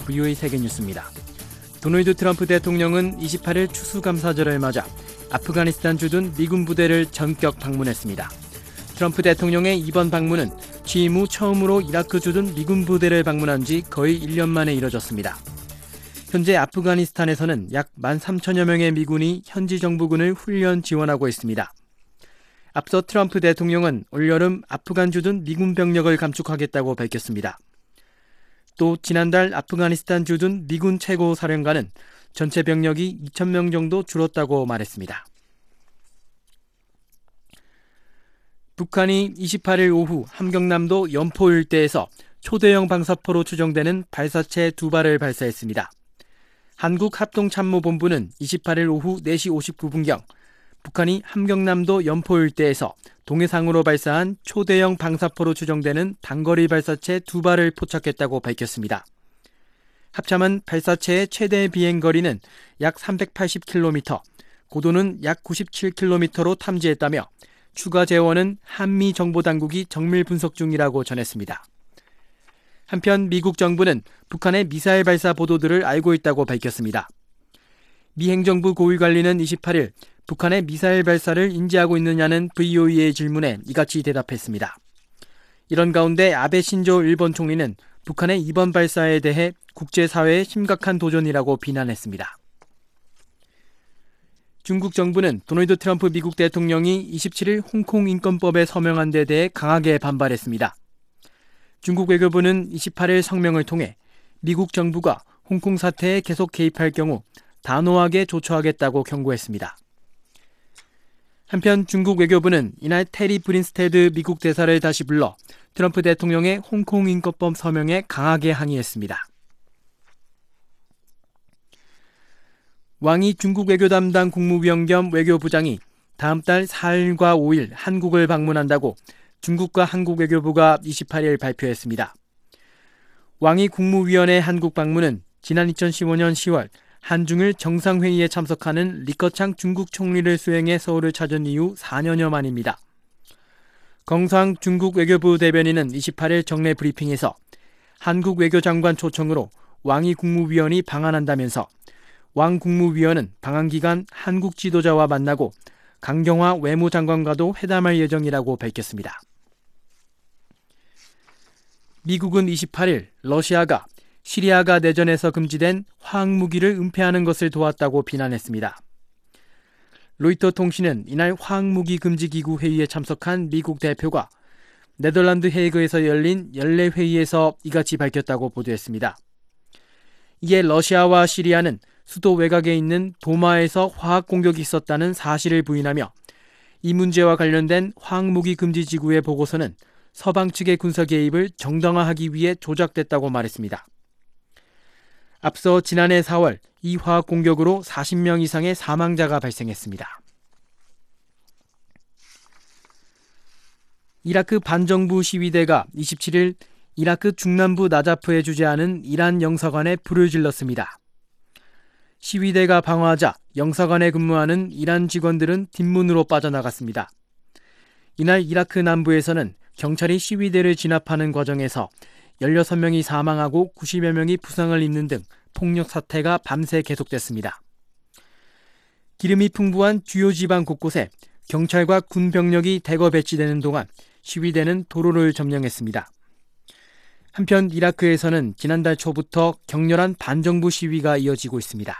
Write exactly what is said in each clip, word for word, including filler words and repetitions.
브이오에이 세계뉴스입니다. 도널드 트럼프 대통령은 이십팔일 추수감사절을 맞아 아프가니스탄 주둔 미군 부대를 전격 방문했습니다. 트럼프 대통령의 이번 방문은 취임 후 처음으로 이라크 주둔 미군 부대를 방문한 지 거의 일 년 만에 이뤄졌습니다. 현재 아프가니스탄에서는 약 만 삼천여 명의 미군이 현지 정부군을 훈련 지원하고 있습니다. 앞서 트럼프 대통령은 올여름 아프간 주둔 미군 병력을 감축하겠다고 밝혔습니다. 또 지난달 아프가니스탄 주둔 미군 최고 사령관은 전체 병력이 이천 명 정도 줄었다고 말했습니다. 북한이 이십팔일 오후 함경남도 연포 일대에서 초대형 방사포로 추정되는 발사체 두 발을 발사했습니다. 한국합동참모본부는 이십팔일 오후 네 시 오십구 분경 북한이 함경남도 연포 일대에서 동해상으로 발사한 초대형 방사포로 추정되는 단거리 발사체 두 발을 포착했다고 밝혔습니다. 합참은 발사체의 최대 비행거리는 약 삼백팔십 킬로미터, 고도는 약 구십칠 킬로미터로 탐지했다며 추가 재원은 한미 정보당국이 정밀 분석 중이라고 전했습니다. 한편 미국 정부는 북한의 미사일 발사 보도들을 알고 있다고 밝혔습니다. 미 행정부 고위관리는 이십팔일 북한의 미사일 발사를 인지하고 있느냐는 브이오에이의 질문에 이같이 대답했습니다. 이런 가운데 아베 신조 일본 총리는 북한의 이번 발사에 대해 국제사회의 심각한 도전이라고 비난했습니다. 중국 정부는 도널드 트럼프 미국 대통령이 이십칠일 홍콩 인권법에 서명한 데 대해 강하게 반발했습니다. 중국 외교부는 이십팔일 성명을 통해 미국 정부가 홍콩 사태에 계속 개입할 경우 단호하게 조처하겠다고 경고했습니다. 한편 중국 외교부는 이날 테리 브린스테드 미국 대사를 다시 불러 트럼프 대통령의 홍콩 인권법 서명에 강하게 항의했습니다. 왕이 중국 외교 담당 국무위원 겸 외교부장이 다음 달 사일과 오일 한국을 방문한다고 중국과 한국 외교부가 이십팔일 발표했습니다. 왕이 국무위원의 한국 방문은 지난 이천십오년 시월 한중일 정상회의에 참석하는 리커창 중국 총리를 수행해 서울을 찾은 이후 사 년여 만입니다. 경상 중국 외교부 대변인은 이십팔일 정례 브리핑에서 한국 외교장관 초청으로 왕이 국무위원이 방한한다면서 왕 국무위원은 방한 기간 한국 지도자와 만나고 강경화 외무장관과도 회담할 예정이라고 밝혔습니다. 미국은 이십팔일 러시아가 시리아가 내전에서 금지된 화학무기를 은폐하는 것을 도왔다고 비난했습니다. 로이터 통신은 이날 화학무기 금지기구 회의에 참석한 미국 대표가 네덜란드 헤이그에서 열린 연례회의에서 이같이 밝혔다고 보도했습니다. 이에 러시아와 시리아는 수도 외곽에 있는 도마에서 화학 공격이 있었다는 사실을 부인하며 이 문제와 관련된 화학무기 금지지구의 보고서는 서방 측의 군사 개입을 정당화하기 위해 조작됐다고 말했습니다. 앞서 지난해 사월 이 화학 공격으로 사십 명 이상의 사망자가 발생했습니다. 이라크 반정부 시위대가 이십칠일 이라크 중남부 나자프에 주재하는 이란 영사관에 불을 질렀습니다. 시위대가 방어하자 영사관에 근무하는 이란 직원들은 뒷문으로 빠져나갔습니다. 이날 이라크 남부에서는 경찰이 시위대를 진압하는 과정에서 열여섯 명이 사망하고 구십여 명이 부상을 입는 등 폭력 사태가 밤새 계속됐습니다. 기름이 풍부한 주요 지방 곳곳에 경찰과 군 병력이 대거 배치되는 동안 시위대는 도로를 점령했습니다. 한편 이라크에서는 지난달 초부터 격렬한 반정부 시위가 이어지고 있습니다.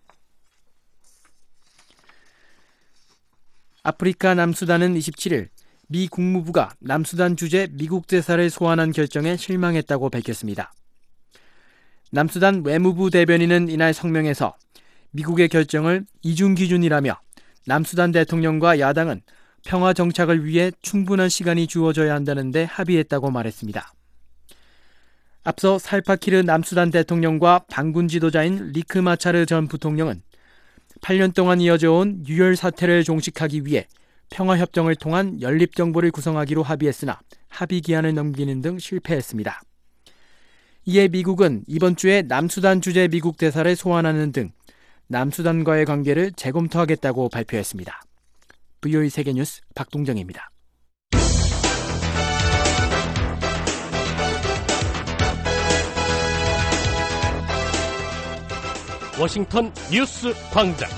아프리카 남수단은 이십칠일 미 국무부가 남수단 주재 미국 대사를 소환한 결정에 실망했다고 밝혔습니다. 남수단 외무부 대변인은 이날 성명에서 미국의 결정을 이중 기준이라며 남수단 대통령과 야당은 평화 정착을 위해 충분한 시간이 주어져야 한다는데 합의했다고 말했습니다. 앞서 살파키르 남수단 대통령과 반군 지도자인 리크 마차르 전 부통령은 팔 년 동안 이어져온 유혈 사태를 종식하기 위해 평화협정을 통한 연립정부를 구성하기로 합의했으나 합의 기한을 넘기는 등 실패했습니다. 이에 미국은 이번 주에 남수단 주재 미국 대사를 소환하는 등 남수단과의 관계를 재검토하겠다고 발표했습니다. 브이오에이 세계뉴스 박동정입니다. 워싱턴 뉴스 광장.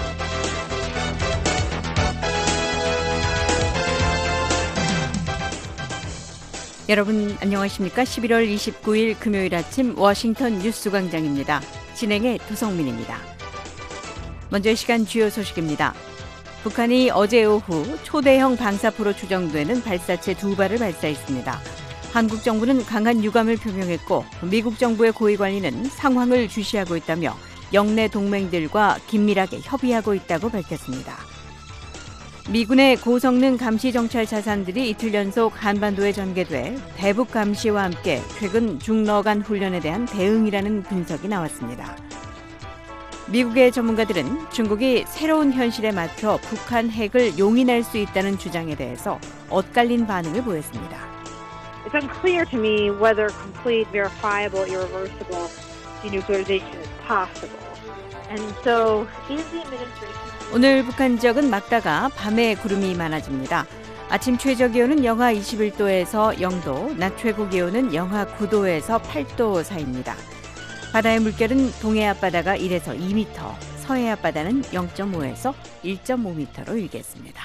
여러분 안녕하십니까? 십일월 이십구일 금요일 아침 워싱턴 뉴스 광장입니다. 진행의 도성민입니다. 먼저 이 시간 주요 소식입니다. 북한이 어제 오후 초대형 방사포로 추정되는 발사체 두 발을 발사했습니다. 한국 정부는 강한 유감을 표명했고 미국 정부의 고위 관리는 상황을 주시하고 있다며 영내 동맹들과 긴밀하게 협의하고 있다고 밝혔습니다. 미군의 고성능 감시 정찰 자산들이 이틀 연속 한반도에 전개돼 대북 감시와 함께 최근 중러 간 훈련에 대한 대응이라는 분석이 나왔습니다. 미국의 전문가들은 중국이 새로운 현실에 맞춰 북한 핵을 용인할 수 있다는 주장에 대해서 엇갈린 반응을 보였습니다. It's unclear to me whether complete, verifiable, irreversible denuclearization is possible. And so, is the administration... 오늘 북한 지역은 막다가 밤에 구름이 많아집니다. 아침 최저 기온은 영하 이십일 도에서 영 도, 낮 최고 기온은 영하 구 도에서 팔 도 사이입니다. 바다의 물결은 동해 앞바다가 일에서 이 미터, 서해 앞바다는 영 점 오에서 일 점 오 미터로 일겠습니다.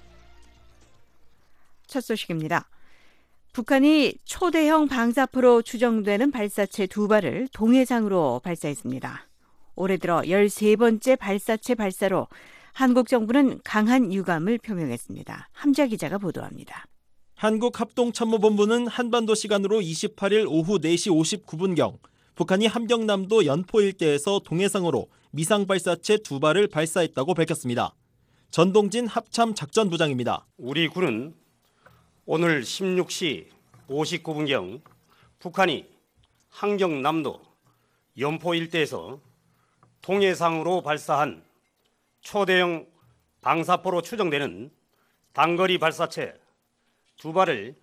첫 소식입니다. 북한이 초대형 방사포로 추정되는 발사체 두 발을 동해상으로 발사했습니다. 올해 들어 열세 번째 발사체 발사로 한국 정부는 강한 유감을 표명했습니다. 함자 기자가 보도합니다. 한국합동참모본부는 한반도 시간으로 이십팔일 오후 네 시 오십구 분경 북한이 함경남도 연포 일대에서 동해상으로 미상 발사체 두 발을 발사했다고 밝혔습니다. 전동진 합참작전부장입니다. 우리 군은 오늘 십육 시 오십구 분경 북한이 함경남도 연포 일대에서 동해상으로 발사한 초대형 방사포로 추정되는 단거리 발사체 두 발을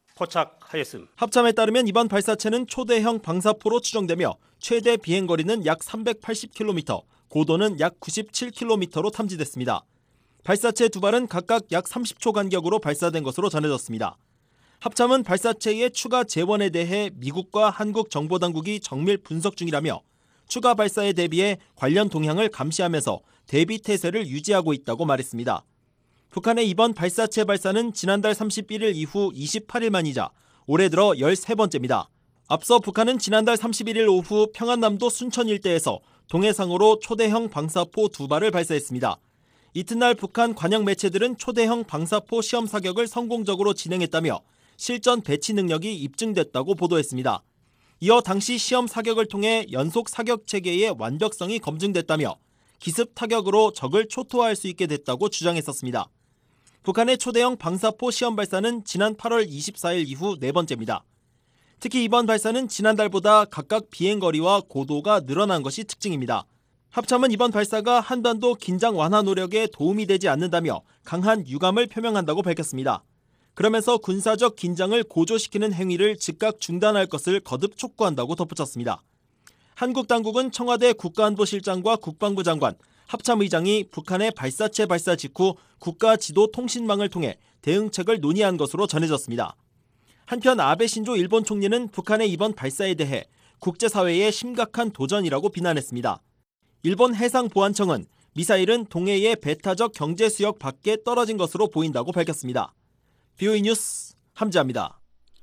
포착하였음. 합참에 따르면 이번 발사체는 초대형 방사포로 추정되며 최대 비행거리는 약 삼백팔십 킬로미터, 고도는 약 구십칠 킬로미터로 탐지됐습니다. 발사체 두 발은 각각 약 삼십 초 간격으로 발사된 것으로 전해졌습니다. 합참은 발사체의 추가 재원에 대해 미국과 한국 정보당국이 정밀 분석 중이라며 추가 발사에 대비해 관련 동향을 감시하면서 대비 태세를 유지하고 있다고 말했습니다. 북한의 이번 발사체 발사는 지난달 삼십일일 이후 이십팔일 만이자 올해 들어 열세 번째입니다. 앞서 북한은 지난달 삼십일일 오후 평안남도 순천 일대에서 동해상으로 초대형 방사포 두 발을 발사했습니다. 이튿날 북한 관영 매체들은 초대형 방사포 시험 사격을 성공적으로 진행했다며 실전 배치 능력이 입증됐다고 보도했습니다. 이어 당시 시험 사격을 통해 연속 사격 체계의 완벽성이 검증됐다며 기습 타격으로 적을 초토화할 수 있게 됐다고 주장했었습니다. 북한의 초대형 방사포 시험 발사는 지난 팔월 이십사일 이후 네 번째입니다. 특히 이번 발사는 지난달보다 각각 비행거리와 고도가 늘어난 것이 특징입니다. 합참은 이번 발사가 한반도 긴장 완화 노력에 도움이 되지 않는다며 강한 유감을 표명한다고 밝혔습니다. 그러면서 군사적 긴장을 고조시키는 행위를 즉각 중단할 것을 거듭 촉구한다고 덧붙였습니다. 한국 당국은 청와대 국가안보실장과 국방부 장관, 합참의장이 북한의 발사체 발사 직후 국가지도통신망을 통해 대응책을 논의한 것으로 전해졌습니다. 한편 아베 신조 일본 총리는 북한의 이번 발사에 대해 국제사회의 심각한 도전이라고 비난했습니다. 일본 해상보안청은 미사일은 동해의 배타적 경제수역 밖에 떨어진 것으로 보인다고 밝혔습니다. 비오이 뉴스 함자입니다.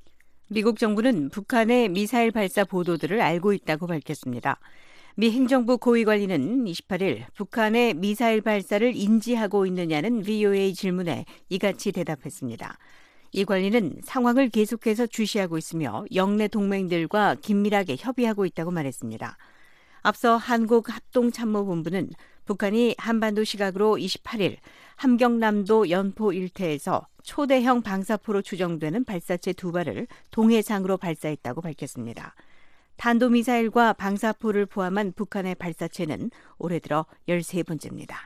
미국 정부는 북한의 미사일 발사 보도들을 알고 있다고 밝혔습니다. 미 행정부 고위 관리는 이십팔일 북한의 미사일 발사를 인지하고 있느냐는 브이오에이 질문에 이같이 대답했습니다. 이 관리는 상황을 계속해서 주시하고 있으며 영내 동맹들과 긴밀하게 협의하고 있다고 말했습니다. 앞서 한국합동참모본부는 북한이 한반도 시각으로 이십팔일 함경남도 연포 일대에서 초대형 방사포로 추정되는 발사체 두 발을 동해상으로 발사했다고 밝혔습니다. 탄도미사일과 방사포를 포함한 북한의 발사체는 올해 들어 열세 번째입니다.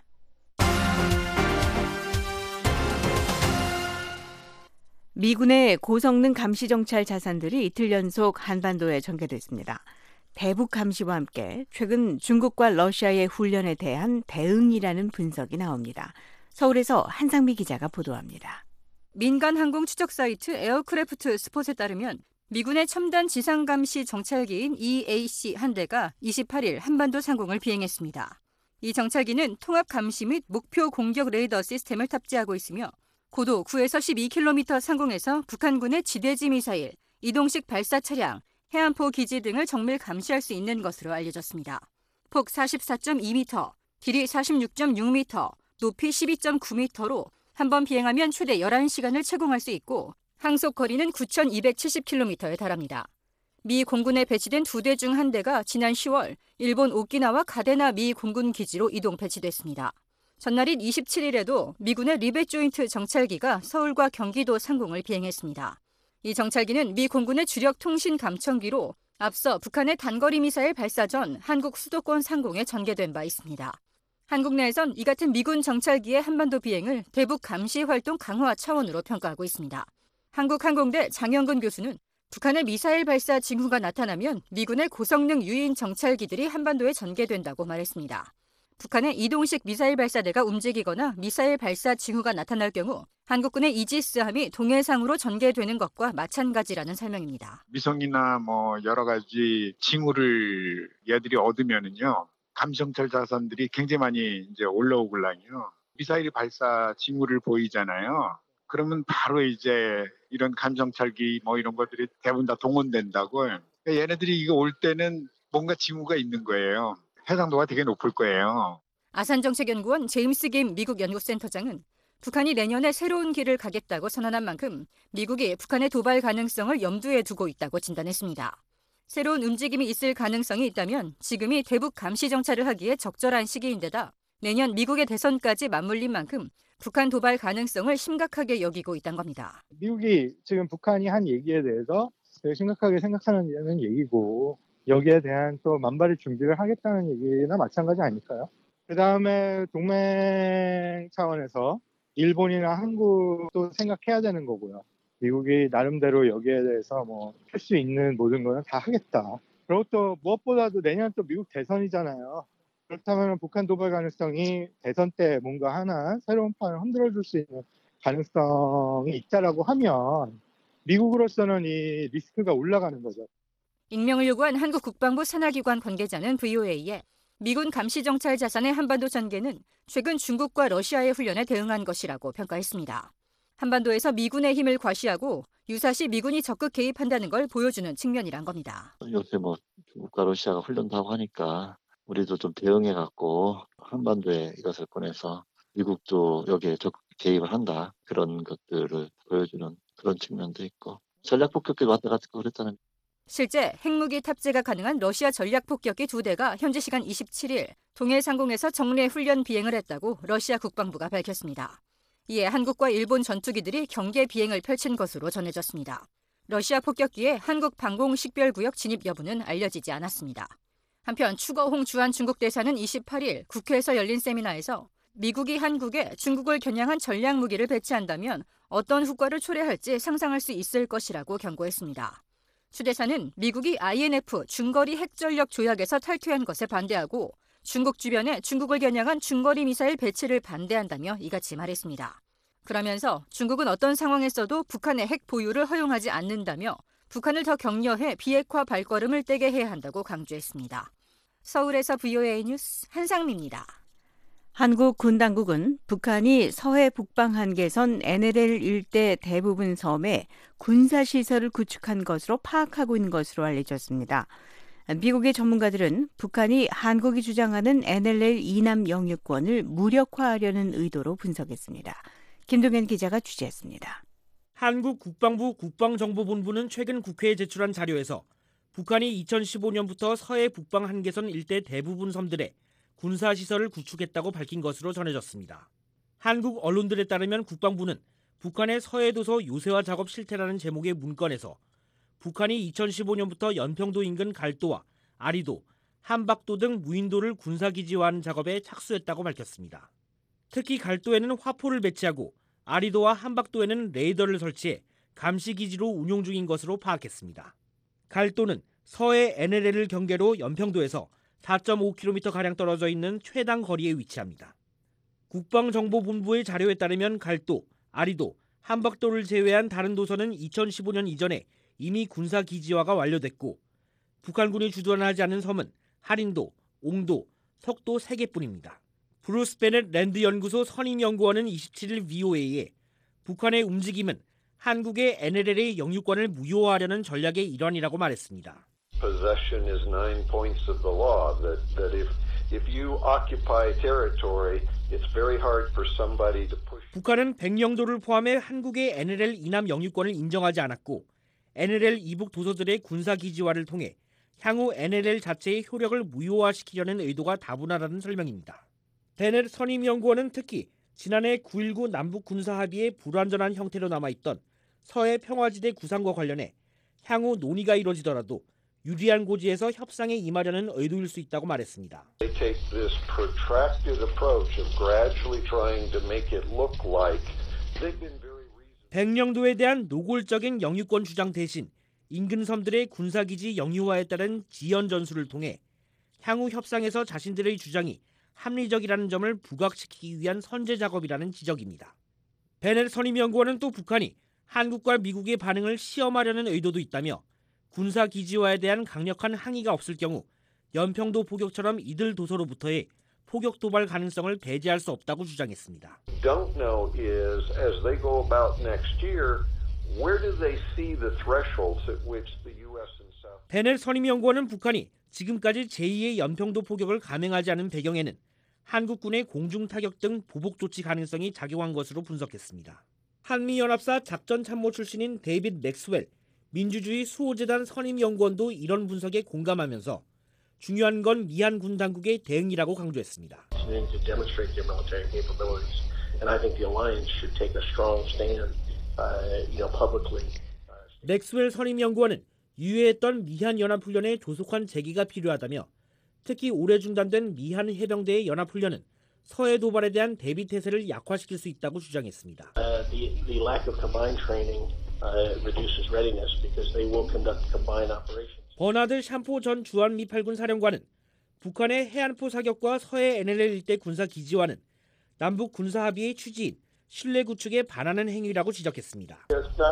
미군의 고성능 감시정찰 자산들이 이틀 연속 한반도에 전개됐습니다. 대북 감시와 함께 최근 중국과 러시아의 훈련에 대한 대응이라는 분석이 나옵니다. 서울에서 한상미 기자가 보도합니다. 민간 항공 추적 사이트 에어크래프트 스폿에 따르면 미군의 첨단 지상감시 정찰기인 이에이씨 한 대가 이십팔 일 한반도 상공을 비행했습니다. 이 정찰기는 통합 감시 및 목표 공격 레이더 시스템을 탑재하고 있으며 고도 구에서 십이 킬로미터 상공에서 북한군의 지대지 미사일, 이동식 발사 차량, 해안포 기지 등을 정밀 감시할 수 있는 것으로 알려졌습니다. 폭 사십사 점 이 미터, 길이 사십육 점 육 미터, 높이 십이 점 구 미터로 한 번 비행하면 최대 열한 시간을 채공할 수 있고 항속 거리는 구천이백칠십 킬로미터에 달합니다. 미 공군에 배치된 두 대 중 한 대가 지난 시월 일본 오키나와 가데나 미 공군 기지로 이동 배치됐습니다. 전날인 이십칠 일에도 미군의 리베 조인트 정찰기가 서울과 경기도 상공을 비행했습니다. 이 정찰기는 미 공군의 주력 통신 감청기로 앞서 북한의 단거리 미사일 발사 전 한국 수도권 상공에 전개된 바 있습니다. 한국 내에선 이 같은 미군 정찰기의 한반도 비행을 대북 감시 활동 강화 차원으로 평가하고 있습니다. 한국항공대 장영근 교수는 북한의 미사일 발사 징후가 나타나면 미군의 고성능 유인 정찰기들이 한반도에 전개된다고 말했습니다. 북한의 이동식 미사일 발사대가 움직이거나 미사일 발사 징후가 나타날 경우 한국군의 이지스함이 동해상으로 전개되는 것과 마찬가지라는 설명입니다. 위성이나 뭐 여러 가지 징후를 얘들이 얻으면은요, 감정철 자산들이 굉장히 많이 이제 올라오걸랑요. 미사일 발사 징후를 보이잖아요. 그러면 바로 이제 이런 감정찰기 뭐 이런 것들이 대부분 다 동원된다고. 그러니까 얘네들이 이거 올 때는 뭔가 징후가 있는 거예요. 해상도가 되게 높을 거예요. 아산정책연구원 제임스 김 미국 연구센터장은 북한이 내년에 새로운 길을 가겠다고 선언한 만큼 미국이 북한의 도발 가능성을 염두에 두고 있다고 진단했습니다. 새로운 움직임이 있을 가능성이 있다면 지금이 대북 감시 정찰을 하기에 적절한 시기인데다 내년 미국의 대선까지 맞물린 만큼 북한 도발 가능성을 심각하게 여기고 있다는 겁니다. 미국이 지금 북한이 한 얘기에 대해서 되게 심각하게 생각하는 얘기고 여기에 대한 또 만발의 준비를 하겠다는 얘기나 마찬가지 아닐까요? 그 다음에 동맹 차원에서 일본이나 한국도 생각해야 되는 거고요. 미국이 나름대로 여기에 대해서 뭐 할 수 있는 모든 거는 다 하겠다. 그리고 또 무엇보다도 내년 또 미국 대선이잖아요. 그렇다면 북한 도발 가능성이 대선 때 뭔가 하나 새로운 판을 흔들어줄 수 있는 가능성이 있다라고 하면 미국으로서는 이 리스크가 올라가는 거죠. 익명을 요구한 한국 국방부 산하기관 관계자는 브이오에이에 미군 감시정찰 자산의 한반도 전개는 최근 중국과 러시아의 훈련에 대응한 것이라고 평가했습니다. 한반도에서 미군의 힘을 과시하고 유사시 미군이 적극 개입한다는 걸 보여주는 측면이란 겁니다. 요새 뭐 중국과 러시아가 훈련도 하고 하니까 우리도 좀 대응해갖고 한반도에 이것을 꺼내서 미국도 여기에 적극 개입을 한다. 그런 것들을 보여주는 그런 측면도 있고 전략 폭격기도 왔다 갔다 그랬잖아요. 실제 핵무기 탑재가 가능한 러시아 전략 폭격기 두 대가 현지 시간 이십칠 일 동해 상공에서 정례 훈련 비행을 했다고 러시아 국방부가 밝혔습니다. 이에 한국과 일본 전투기들이 경계 비행을 펼친 것으로 전해졌습니다. 러시아 폭격기의 한국 방공식별구역 진입 여부는 알려지지 않았습니다. 한편 추거홍 주한 중국 대사는 이십팔 일 국회에서 열린 세미나에서 미국이 한국에 중국을 겨냥한 전략 무기를 배치한다면 어떤 후과를 초래할지 상상할 수 있을 것이라고 경고했습니다. 추 대사는 미국이 아이엔에프 중거리 핵전력 조약에서 탈퇴한 것에 반대하고 중국 주변에 중국을 겨냥한 중거리 미사일 배치를 반대한다며 이같이 말했습니다. 그러면서 중국은 어떤 상황에서도 북한의 핵 보유를 허용하지 않는다며 북한을 더 격려해 비핵화 발걸음을 떼게 해야 한다고 강조했습니다. 서울에서 브이오에이 뉴스 한상미입니다. 한국 군 당국은 북한이 서해 북방 한계선 엔엘엘 일대 대부분 섬에 군사시설을 구축한 것으로 파악하고 있는 것으로 알려졌습니다. 미국의 전문가들은 북한이 한국이 주장하는 엔엘엘 이남 영유권을 무력화하려는 의도로 분석했습니다. 김동현 기자가 취재했습니다. 한국 국방부 국방정보본부는 최근 국회에 제출한 자료에서 북한이 이천십오 년부터 서해 북방 한계선 일대 대부분 섬들에 군사시설을 구축했다고 밝힌 것으로 전해졌습니다. 한국 언론들에 따르면 국방부는 북한의 서해도서 요새화 작업 실태라는 제목의 문건에서 북한이 이천십오 년부터 연평도 인근 갈도와 아리도, 한박도 등 무인도를 군사기지화하는 작업에 착수했다고 밝혔습니다. 특히 갈도에는 화포를 배치하고 아리도와 한박도에는 레이더를 설치해 감시기지로 운용 중인 것으로 파악했습니다. 갈도는 서해 엔엘엘을 경계로 연평도에서 사 점 오 킬로미터가량 떨어져 있는 최당 거리에 위치합니다. 국방정보본부의 자료에 따르면 갈도, 아리도, 한박도를 제외한 다른 도서는 이천십오 년 이전에 이미 군사 기지화가 완료됐고 북한군이 주둔하지 않은 섬은 할인도, 옹도, 석도 세 개뿐입니다. 브루스 베넷 랜드 연구소 선임연구원은 이십칠일 브이오에이에 북한의 움직임은 한국의 엔엘엘의 영유권을 무효화하려는 전략의 일환이라고 말했습니다. Possession is nine points of the law. That that if if you occupy territory, it's very hard for somebody to push. 북한은 백령도를 포함해 한국의 엔엘엘 이남 영유권을 인정하지 않았고 엔엘엘 이북 도서들의 군사 기지화를 통해 향후 엔엘엘 자체의 효력을 무효화시키려는 의도가 다분하다는 설명입니다. 베넷 선임연구원은 특히 지난해 구일구 남북 군사 합의의 불완전한 형태로 남아있던 서해 평화지대 구상과 관련해 향후 논의가 이뤄지더라도 유리한 고지에서 협상에 임하려는 의도일 수 있다고 말했습니다. They take this protracted approach of gradually trying to make it look like they've been very reasonable. 백령도에 대한 노골적인 영유권 주장 대신 인근 섬들의 군사기지 영유화에 따른 지연 전술을 통해 향후 협상에서 자신들의 주장이 합리적이라는 점을 부각시키기 위한 선제 작업이라는 지적입니다. 베넷 선임연구원은 또 북한이 한국과 미국의 반응을 시험하려는 의도도 있다며 군사 기지화에 대한 강력한 항의가 없을 경우 연평도 포격처럼 이들 도서로부터의 포격 도발 가능성을 배제할 수 없다고 주장했습니다. Don't know is as they go about next year, where do they see the thresholds at which the U S and South. 베넷 선임연구원은 북한이 지금까지 제이의 연평도 포격을 감행하지 않은 배경에는 한국군의 공중 타격 등 보복 조치 가능성이 작용한 것으로 분석했습니다. 한미연합사 작전참모 출신인 데이빗 맥스웰 민주주의 수호재단 선임연구원도 이런 분석에 공감하면서 중요한 건 미한 군 당국의 대응이라고 강조했습니다. 맥스웰 선임연구원은 유예했던 미한 연합훈련의 조속한 재개가 필요하다며 특히 올해 중단된 미한 해병대의 연합훈련은 서해 도발에 대한 대비 태세를 약화시킬 수 있다고 주장했습니다. Uh, the, the lack of combined training uh, reduces readiness because they will conduct combined operations. 버나드 샴포 전 주한미팔군 사령관은 북한의 해안포 사격과 서해 엔엘엘 일대 군사 기지화는 남북 군사 합의의 취지인 신뢰 구축에 반하는 행위라고 지적했습니다.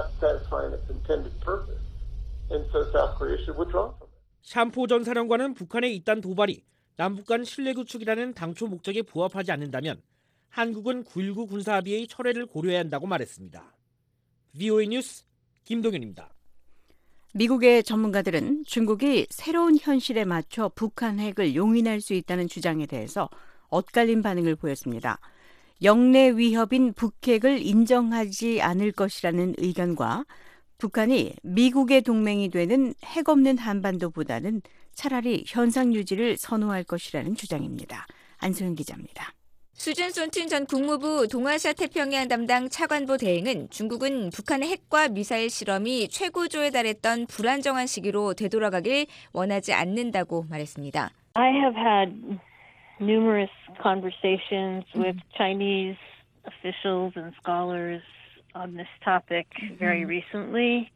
샴포 전 사령관은 북한의 이딴 도발이 남북 간 신뢰 구축이라는 당초 목적에 부합하지 않는다면 한국은 구일구 군사 합의의 철회를 고려해야 한다고 말했습니다. 브이오에이 뉴스 김동현입니다. 미국의 전문가들은 중국이 새로운 현실에 맞춰 북한 핵을 용인할 수 있다는 주장에 대해서 엇갈린 반응을 보였습니다. 영내 위협인 북핵을 인정하지 않을 것이라는 의견과 북한이 미국의 동맹이 되는 핵 없는 한반도보다는 차라리 현상 유지를 선호할 것이라는 주장입니다. 안소영 기자입니다. 수준 손튼 전 국무부 동아시아 태평양 담당 차관보 대행은 중국은 북한의 핵과 미사일 실험이 최고조에 달했던 불안정한 시기로 되돌아가길 원하지 않는다고 말했습니다. I have had numerous conversations with Chinese officials and scholars on this topic very recently,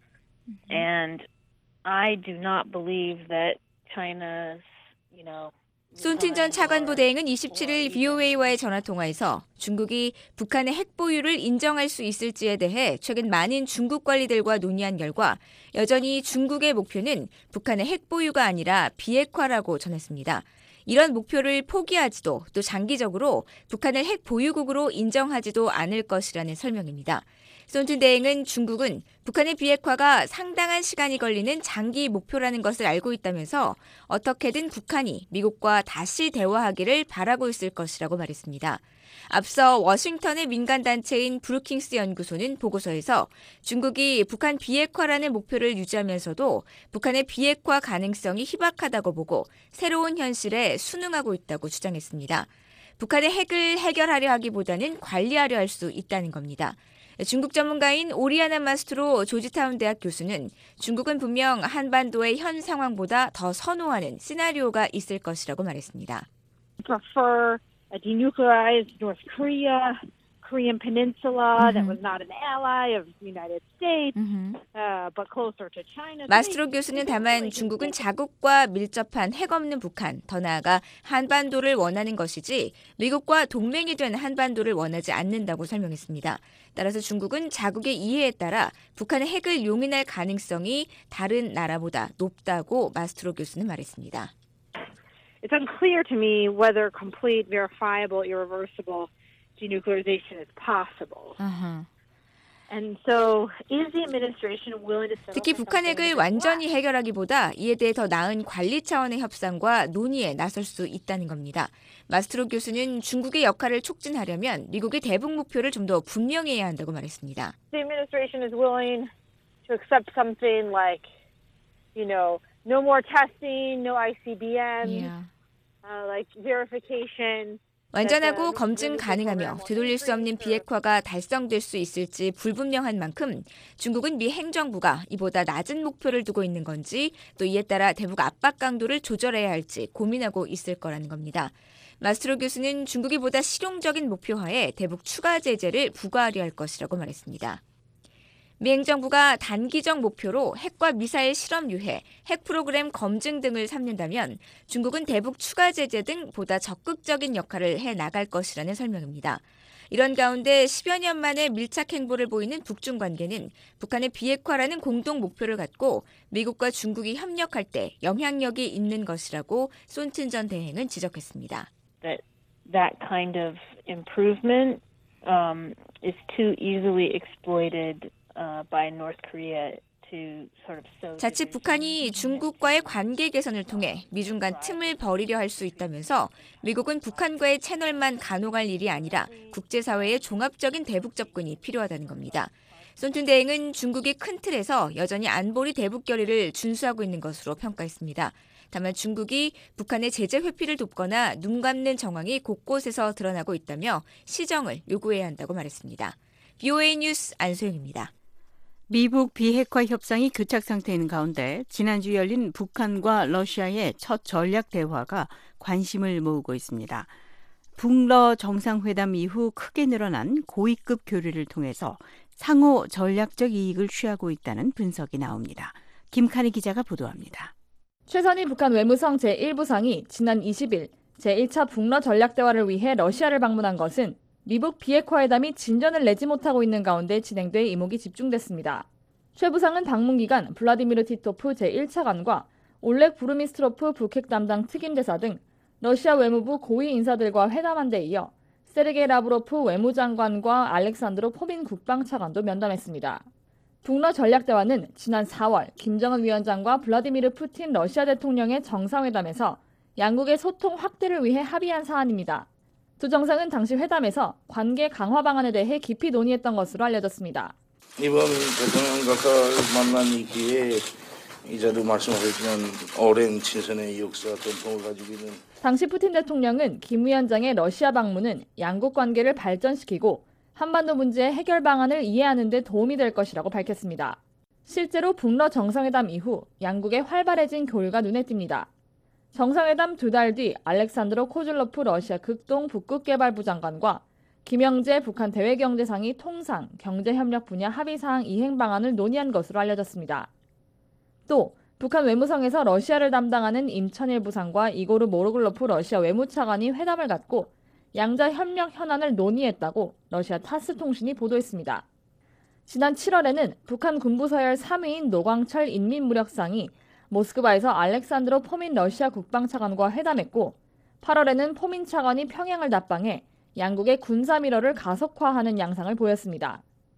and I do not believe that China's, you know, 손튼 전 차관보 대행은 이십칠일 브이오에이와의 전화통화에서 중국이 북한의 핵 보유를 인정할 수 있을지에 대해 최근 많은 중국 관리들과 논의한 결과 여전히 중국의 목표는 북한의 핵 보유가 아니라 비핵화라고 전했습니다. 이런 목표를 포기하지도 또 장기적으로 북한을 핵 보유국으로 인정하지도 않을 것이라는 설명입니다. 손튼 대행은 중국은 북한의 비핵화가 상당한 시간이 걸리는 장기 목표라는 것을 알고 있다면서 어떻게든 북한이 미국과 다시 대화하기를 바라고 있을 것이라고 말했습니다. 앞서 워싱턴의 민간단체인 브루킹스 연구소는 보고서에서 중국이 북한 비핵화라는 목표를 유지하면서도 북한의 비핵화 가능성이 희박하다고 보고 새로운 현실에 순응하고 있다고 주장했습니다. 북한의 핵을 해결하려 하기보다는 관리하려 할 수 있다는 겁니다. 중국 전문가인 오리아나 마스트로 조지타운 대학 교수는 중국은 분명 한반도의 현 상황보다 더 선호하는 시나리오가 있을 것이라고 말했습니다. prefer a denuclearized North Korea, Korean Peninsula that was not an ally of the United States, uh, but closer to China. 마스트로 교수는 다만 중국은 자국과 밀접한 핵 없는 북한, 더 나아가 한반도를 원하는 것이지 미국과 동맹이 된 한반도를 원하지 않는다고 설명했습니다. 따라서 중국은 자국의 이해에 따라 북한의 핵을 용인할 가능성이 다른 나라보다 높다고 마스트로 교수는 말했습니다. It's unclear to me whether complete, verifiable, irreversible denuclearization is possible. Uh-huh. And so, is the administration willing to settle 특히 북한 핵을 완전히 해결하기보다 이에 대해 더 나은 관리 차원의 협상과 논의에 나설 수 있다는 겁니다. 마스트로 교수는 중국의 역할을 촉진하려면 미국의 대북 목표를 좀 더 분명히 해야 한다고 말했습니다. The administration is willing to accept something like, you know, no more testing, no I C B M, Yeah. uh, like verification. 완전하고 검증 가능하며 되돌릴 수 없는 비핵화가 달성될 수 있을지 불분명한 만큼 중국은 미 행정부가 이보다 낮은 목표를 두고 있는 건지 또 이에 따라 대북 압박 강도를 조절해야 할지 고민하고 있을 거라는 겁니다. 마스트로 교수는 중국이 보다 실용적인 목표하에 대북 추가 제재를 부과하려 할 것이라고 말했습니다. 미 행정부가 단기적 목표로 핵과 미사일 실험 유해, 핵 프로그램 검증 등을 삼는다면 중국은 대북 추가 제재 등 보다 적극적인 역할을 해 나갈 것이라는 설명입니다. 이런 가운데 십여 년 만에 밀착 행보를 보이는 북중 관계는 북한의 비핵화라는 공동 목표를 갖고 미국과 중국이 협력할 때 영향력이 있는 것이라고 손튼 전 대행은 지적했습니다. That that kind of improvement um, is too easily exploited uh, by North Korea. 자칫 북한이 중국과의 관계 개선을 통해 미중 간 틈을 벌이려 할 수 있다면서 미국은 북한과의 채널만 간호할 일이 아니라 국제사회의 종합적인 대북 접근이 필요하다는 겁니다. 손튼 대행은 중국이 큰 틀에서 여전히 안보리 대북 결의를 준수하고 있는 것으로 평가했습니다. 다만 중국이 북한의 제재 회피를 돕거나 눈 감는 정황이 곳곳에서 드러나고 있다며 시정을 요구해야 한다고 말했습니다. 비오에이 뉴스 안소영입니다. 미북 비핵화 협상이 교착 상태에 있는 가운데 지난주 열린 북한과 러시아의 첫 전략 대화가 관심을 모으고 있습니다. 북러 정상회담 이후 크게 늘어난 고위급 교류를 통해서 상호 전략적 이익을 취하고 있다는 분석이 나옵니다. 김칸희 기자가 보도합니다. 최선희 북한 외무성 제일 부상이 지난 이십 일 제일 차 북러 전략대화를 위해 러시아를 방문한 것은 미북 비핵화 회담이 진전을 내지 못하고 있는 가운데 진행돼 이목이 집중됐습니다. 최 부상은 방문 기간 블라디미르 티토프 제일 차관과 올렉 부르미스트로프 북핵 담당 특임대사 등 러시아 외무부 고위 인사들과 회담한 데 이어 세르게이 라브로프 외무장관과 알렉산드로 포민 국방차관도 면담했습니다. 북러 전략대화는 지난 사월 김정은 위원장과 블라디미르 푸틴 러시아 대통령의 정상회담에서 양국의 소통 확대를 위해 합의한 사안입니다. 두 정상은 당시 회담에서 관계 강화 방안에 대해 깊이 논의했던 것으로 알려졌습니다. 이번 대통령과 만난 이 기회에 이자도 말씀하셨지만 오랜 친선의 역사 전통을 가지고 있는 당시 푸틴 대통령은 김 위원장의 러시아 방문은 양국 관계를 발전시키고 한반도 문제의 해결 방안을 이해하는 데 도움이 될 것이라고 밝혔습니다. 실제로 북러 정상회담 이후 양국의 활발해진 교류가 눈에 띕니다. 정상회담 두 달 뒤 알렉산드로 코즐로프 러시아 극동 북극개발부 장관과 김영재 북한 대외경제상의 통상, 경제협력 분야 합의사항 이행 방안을 논의한 것으로 알려졌습니다. 또 북한 외무성에서 러시아를 담당하는 임천일 부상과 이고르 모로글로프 러시아 외무차관이 회담을 갖고 양자 협력 현안을 논의했다고 러시아 타스 통신이 보도했습니다. 지난 칠월에는 북한 군부서열 삼 위인 노광철 인민무력상이 모스크바에서 알렉산드로 포민 러시아 국방차관과 회담했고 팔월에는 포민 차관이 평양을 답방해 양국의 군사밀어를 가속화하는 양상을 보였습니다.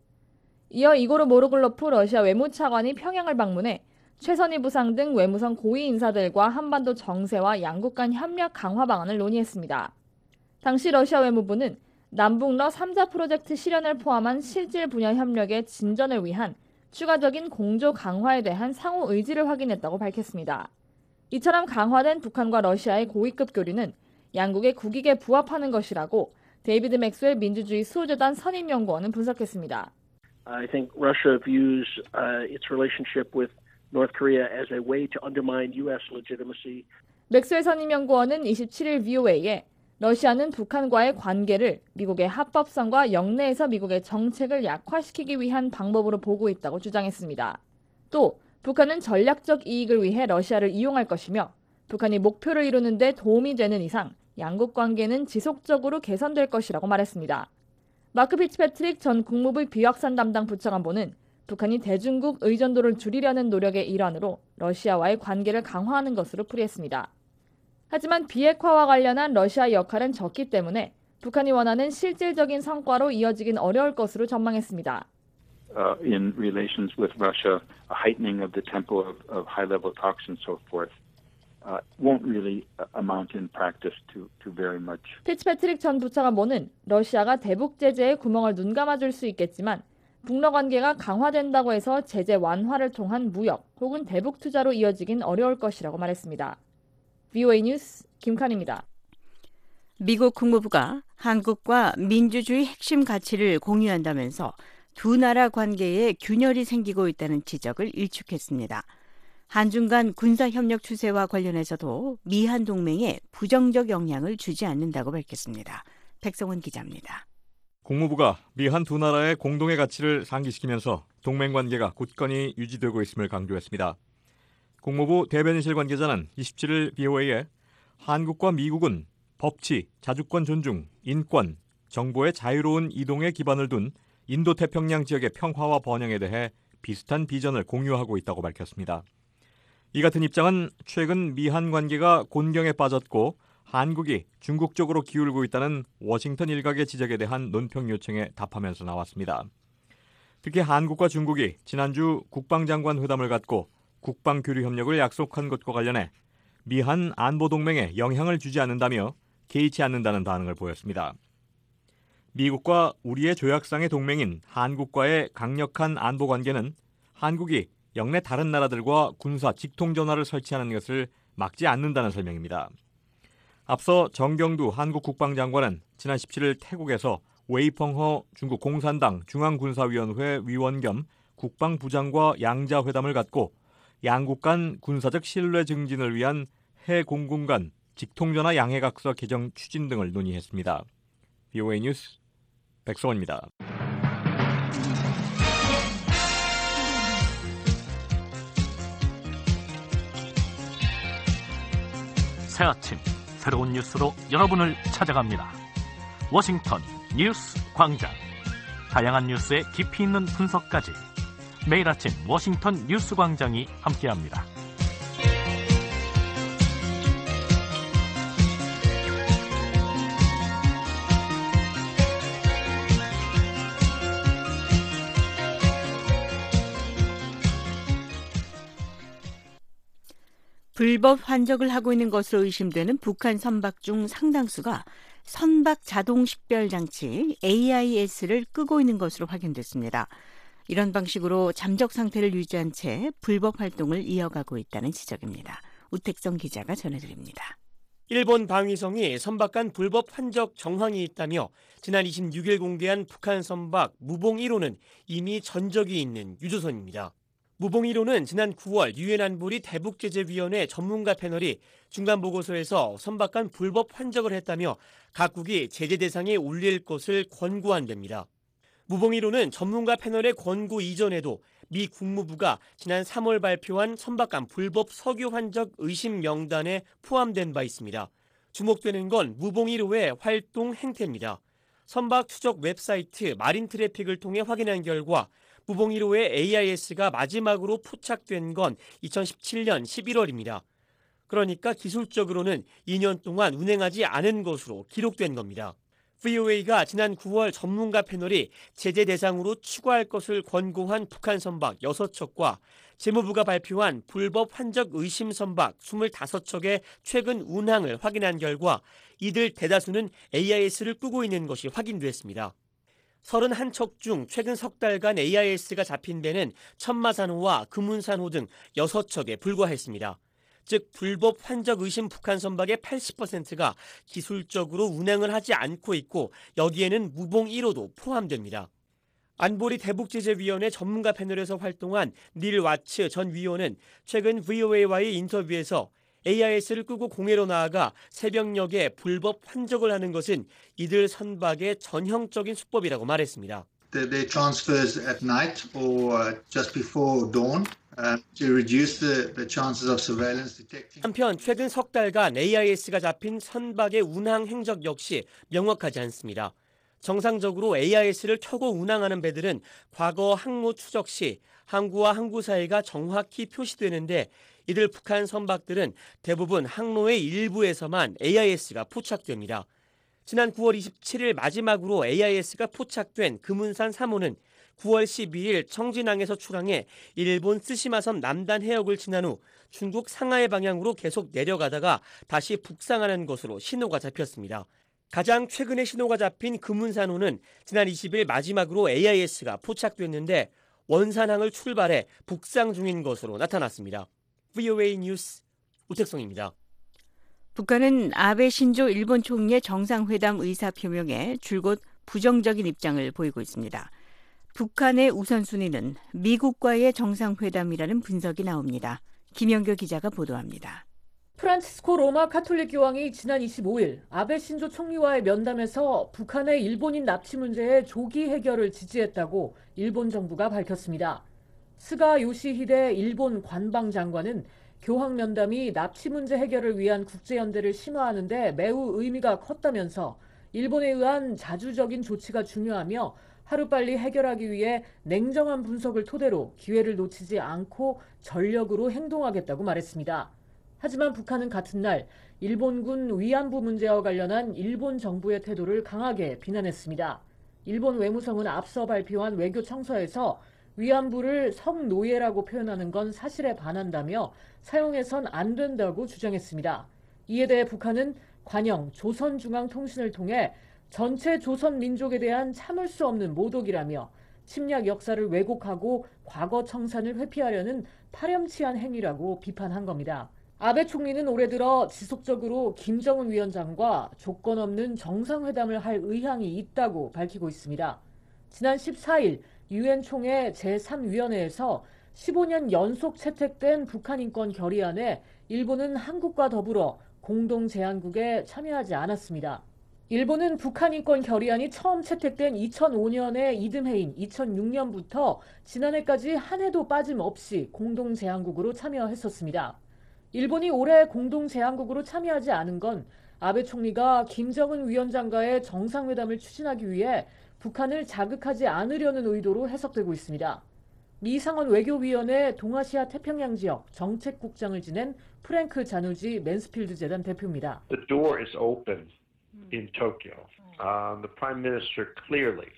이어 이고르 모로글로프 러시아 외무차관이 평양을 방문해 최선희 부상 등 외무성 고위 인사들과 한반도 정세와 양국 간 협력 강화 방안을 논의했습니다. 당시 러시아 외무부는 남북러 삼 자 프로젝트 실현을 포함한 실질 분야 협력의 진전을 위한 추가적인 공조 강화에 대한 상호 의지를 확인했다고 밝혔습니다. 이처럼 강화된 북한과 러시아의 고위급 교류는 양국의 국익에 부합하는 것이라고 데이비드 맥스웰 민주주의 수호재단 선임연구원은 분석했습니다. I think Russia views uh, its relationship with North Korea as a way to undermine U S legitimacy. 맥스웰 선임연구원은 이십칠 일 비오에이에 러시아는 북한과의 관계를 미국의 합법성과 영내에서 미국의 정책을 약화시키기 위한 방법으로 보고 있다고 주장했습니다. 또 북한은 전략적 이익을 위해 러시아를 이용할 것이며 북한이 목표를 이루는 데 도움이 되는 이상 양국 관계는 지속적으로 개선될 것이라고 말했습니다. 마크 피츠패트릭 전 국무부 비확산 담당 부차관보는 북한이 대중국 의존도를 줄이려는 노력의 일환으로 러시아와의 관계를 강화하는 것으로 풀이했습니다. 하지만 비핵화와 관련한 러시아의 역할은 적기 때문에 북한이 원하는 실질적인 성과로 이어지긴 어려울 것으로 전망했습니다. Uh, in relations with Russia, a heightening of the tempo of, of high-level talks and so forth uh, won't really amount in practice to, to very much. 피츠패트릭 전 부차관보는 러시아가 대북 제재에 구멍을 눈감아줄 수 있겠지만 북러 관계가 강화된다고 해서 제재 완화를 통한 무역 혹은 대북 투자로 이어지긴 어려울 것이라고 말했습니다. 브이오에이 뉴스 김칸입니다. 미국 국무부가 한국과 민주주의 핵심 가치를 공유한다면서 두 나라 관계에 균열이 생기고 있다는 지적을 일축했습니다. 한중 간 군사협력 추세와 관련해서도 미한 동맹에 부정적 영향을 주지 않는다고 밝혔습니다. 백성원 기자입니다. 국무부가 미한 두 나라의 공동의 가치를 상기시키면서 동맹 관계가 굳건히 유지되고 있음을 강조했습니다. 국무부 대변인실 관계자는 이십칠일 브이오에이에 한국과 미국은 법치, 자주권 존중, 인권, 정보의 자유로운 이동에 기반을 둔 인도태평양 지역의 평화와 번영에 대해 비슷한 비전을 공유하고 있다고 밝혔습니다. 이 같은 입장은 최근 미한 관계가 곤경에 빠졌고 한국이 중국 쪽으로 기울고 있다는 워싱턴 일각의 지적에 대한 논평 요청에 답하면서 나왔습니다. 특히 한국과 중국이 지난주 국방장관 회담을 갖고 국방 교류 협력을 약속한 것과 관련해 미한 안보 동맹에 영향을 주지 않는다며 개의치 않는다는 반응을 보였습니다. 미국과 우리의 조약상의 동맹인 한국과의 강력한 안보 관계는 한국이 영내 다른 나라들과 군사 직통 전화를 설치하는 것을 막지 않는다는 설명입니다. 앞서 정경두 한국 국방장관은 지난 십칠일 태국에서 웨이펑허 중국 공산당 중앙군사위원회 위원 겸 국방부장과 양자회담을 갖고 양국 간 군사적 신뢰 증진을 위한 해공군 간 직통전화 양해각서 개정 추진 등을 논의했습니다. 브이오에이 뉴스 백성원입니다. 새 아침 새로운 뉴스로 여러분을 찾아갑니다. 워싱턴 뉴스 광장. 다양한 뉴스의 깊이 있는 분석까지 매일 아침 워싱턴 뉴스 광장이 함께합니다. 불법 환적을 하고 있는 것으로 의심되는 북한 선박 중 상당수가 선박 자동 식별 장치 에이아이에스를 끄고 있는 것으로 확인됐습니다. 이런 방식으로 잠적 상태를 유지한 채 불법 활동을 이어가고 있다는 지적입니다. 우택성 기자가 전해드립니다. 일본 방위성이 선박 간 불법 환적 정황이 있다며 지난 이십육일 공개한 북한 선박 무봉 일 호는 이미 전적이 있는 유조선입니다. 무봉 일 호는 지난 구월 유엔 안보리 대북제재위원회 전문가 패널이 중간 보고서에서 선박 간 불법 환적을 했다며 각국이 제재 대상에 올릴 것을 권고한 데입니다. 무봉 일 호는 전문가 패널의 권고 이전에도 미 국무부가 지난 삼월 발표한 선박 간 불법 석유 환적 의심 명단에 포함된 바 있습니다. 주목되는 건 무봉 일 호의 활동 행태입니다. 선박 추적 웹사이트 마린 트래픽을 통해 확인한 결과 무봉 일 호의 에이아이에스가 마지막으로 포착된 건 이천십칠년 십일월입니다. 그러니까 기술적으로는 이 년 동안 운행하지 않은 것으로 기록된 겁니다. 브이오에이가 지난 구월 전문가 패널이 제재 대상으로 추가할 것을 권고한 북한 선박 여섯 척과 재무부가 발표한 불법 환적 의심 선박 이십오 척의 최근 운항을 확인한 결과 이들 대다수는 에이아이에스를 끄고 있는 것이 확인됐습니다. 서른한 척 중 최근 석 달간 에이아이에스가 잡힌 배는 천마산호와 금운산호 등 여섯 척에 불과했습니다. 즉 불법 환적 의심 북한 선박의 팔십 퍼센트가 기술적으로 운행을 하지 않고 있고 여기에는 무봉 일 호도 포함됩니다. 안보리 대북제재위원회 전문가 패널에서 활동한 닐 와츠 전 위원은 최근 브이오에이와의 인터뷰에서 에이아이에스를 끄고 공회로 나아가 새벽녘에 불법 환적을 하는 것은 이들 선박의 전형적인 수법이라고 말했습니다. Their transfers at night or just before dawn uh, to reduce the, the chances of surveillance detecting. 한편 최근 석 달간 에이아이에스가 잡힌 선박의 운항 행적 역시 명확하지 않습니다. 정상적으로 에이아이에스를 켜고 운항하는 배들은 과거 항모 추적 시 항구와 항구 사이가 정확히 표시되는데 이들 북한 선박들은 대부분 항로의 일부에서만 에이아이에스가 포착됩니다. 지난 구월 이십칠일 마지막으로 에이아이에스가 포착된 금운산 삼 호는 구월 십이일 청진항에서 출항해 일본 쓰시마섬 남단 해역을 지난 후 중국 상하이 방향으로 계속 내려가다가 다시 북상하는 것으로 신호가 잡혔습니다. 가장 최근에 신호가 잡힌 금운산호는 지난 이십일 마지막으로 에이아이에스가 포착됐는데 원산항을 출발해 북상 중인 것으로 나타났습니다. 브이오에이 뉴스 우택성입니다. 북한은 아베 신조 일본 총리의 정상회담 의사 표명에 줄곧 부정적인 입장을 보이고 있습니다. 북한의 우선순위는 미국과의 정상회담이라는 분석이 나옵니다. 김영교 기자가 보도합니다. 프란치스코 로마 카톨릭 교황이 지난 이십오일 아베 신조 총리와의 면담에서 북한의 일본인 납치 문제의 조기 해결을 지지했다고 일본 정부가 밝혔습니다. 스가 요시히데 일본 관방장관은 교황 면담이 납치 문제 해결을 위한 국제연대를 심화하는 데 매우 의미가 컸다면서 일본에 의한 자주적인 조치가 중요하며 하루빨리 해결하기 위해 냉정한 분석을 토대로 기회를 놓치지 않고 전력으로 행동하겠다고 말했습니다. 하지만 북한은 같은 날 일본군 위안부 문제와 관련한 일본 정부의 태도를 강하게 비난했습니다. 일본 외무성은 앞서 발표한 외교 청서에서 위안부를 성노예라고 표현하는 건 사실에 반한다며 사용해선 안 된다고 주장했습니다. 이에 대해 북한은 관영 조선중앙통신을 통해 전체 조선 민족에 대한 참을 수 없는 모독이라며 침략 역사를 왜곡하고 과거 청산을 회피하려는 파렴치한 행위라고 비판한 겁니다. 아베 총리는 올해 들어 지속적으로 김정은 위원장과 조건 없는 정상회담을 할 의향이 있다고 밝히고 있습니다. 지난 십사일 유엔 총회 제삼 위원회에서 십오년 연속 채택된 북한 인권 결의안에 일본은 한국과 더불어 공동 제안국에 참여하지 않았습니다. 일본은 북한 인권 결의안이 처음 채택된 이천오년의 이듬해인 이천육년부터 지난해까지 한 해도 빠짐없이 공동 제안국으로 참여했었습니다. 일본이 올해 공동 제안국으로 참여하지 않은 건 아베 총리가 김정은 위원장과의 정상회담을 추진하기 위해 북한을 자극하지 않으려는 의도로 해석되고 있습니다. 미 상원 외교위원회 동아시아 태평양 지역 정책국장을 지낸 프랭크 자누지 맨스필드 재단 대표입니다. The door is open in Tokyo. Um, the Prime Minister clearly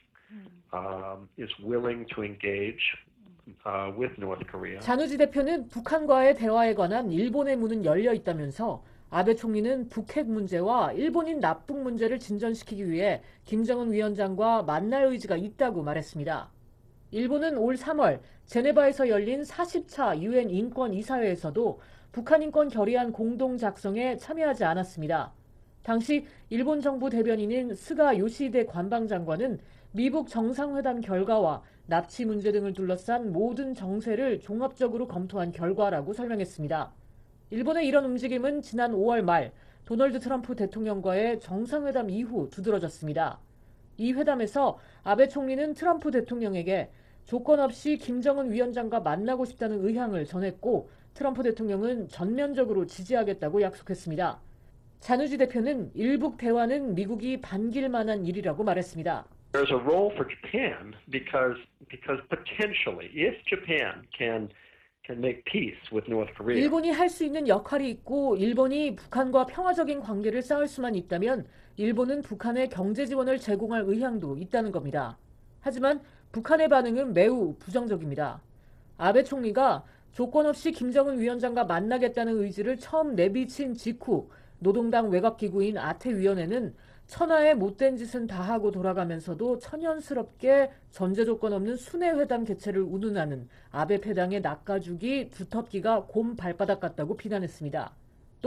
um, is willing to engage uh, with North Korea. 자누지 대표는 북한과의 대화에 관한 일본의 문은 열려 있다면서 아베 총리는 북핵 문제와 일본인 납북 문제를 진전시키기 위해 김정은 위원장과 만날 의지가 있다고 말했습니다. 일본은 올 삼월 제네바에서 열린 사십차 유엔 인권 이사회에서도 북한 인권 결의안 공동 작성에 참여하지 않았습니다. 당시 일본 정부 대변인인 스가 요시히데 관방장관은 미국 정상회담 결과와 납치 문제 등을 둘러싼 모든 정세를 종합적으로 검토한 결과라고 설명했습니다. 일본의 이런 움직임은 지난 오월 말 도널드 트럼프 대통령과의 정상회담 이후 두드러졌습니다. 이 회담에서 아베 총리는 트럼프 대통령에게 조건 없이 김정은 위원장과 만나고 싶다는 의향을 전했고 트럼프 대통령은 전면적으로 지지하겠다고 약속했습니다. 자누지 대표는 일북 대화는 미국이 반길 만한 일이라고 말했습니다. There's a role for Japan because because potentially if Japan can can make peace with North Korea. 일본이 할 수 있는 역할이 있고 일본이 북한과 평화적인 관계를 쌓을 수만 있다면 일본은 북한에 경제 지원을 제공할 의향도 있다는 겁니다. 하지만 북한의 반응은 매우 부정적입니다. 아베 총리가 조건 없이 김정은 위원장과 만나겠다는 의지를 처음 내비친 직후 노동당 외곽기구인 아태위원회는 천하의 못된 짓은 다 하고 돌아가면서도 천연스럽게 전제 조건 없는 순회회담 개최를 운운하는 아베 패당의 낚아주기 두텁기가 곰 발바닥 같다고 비난했습니다. 또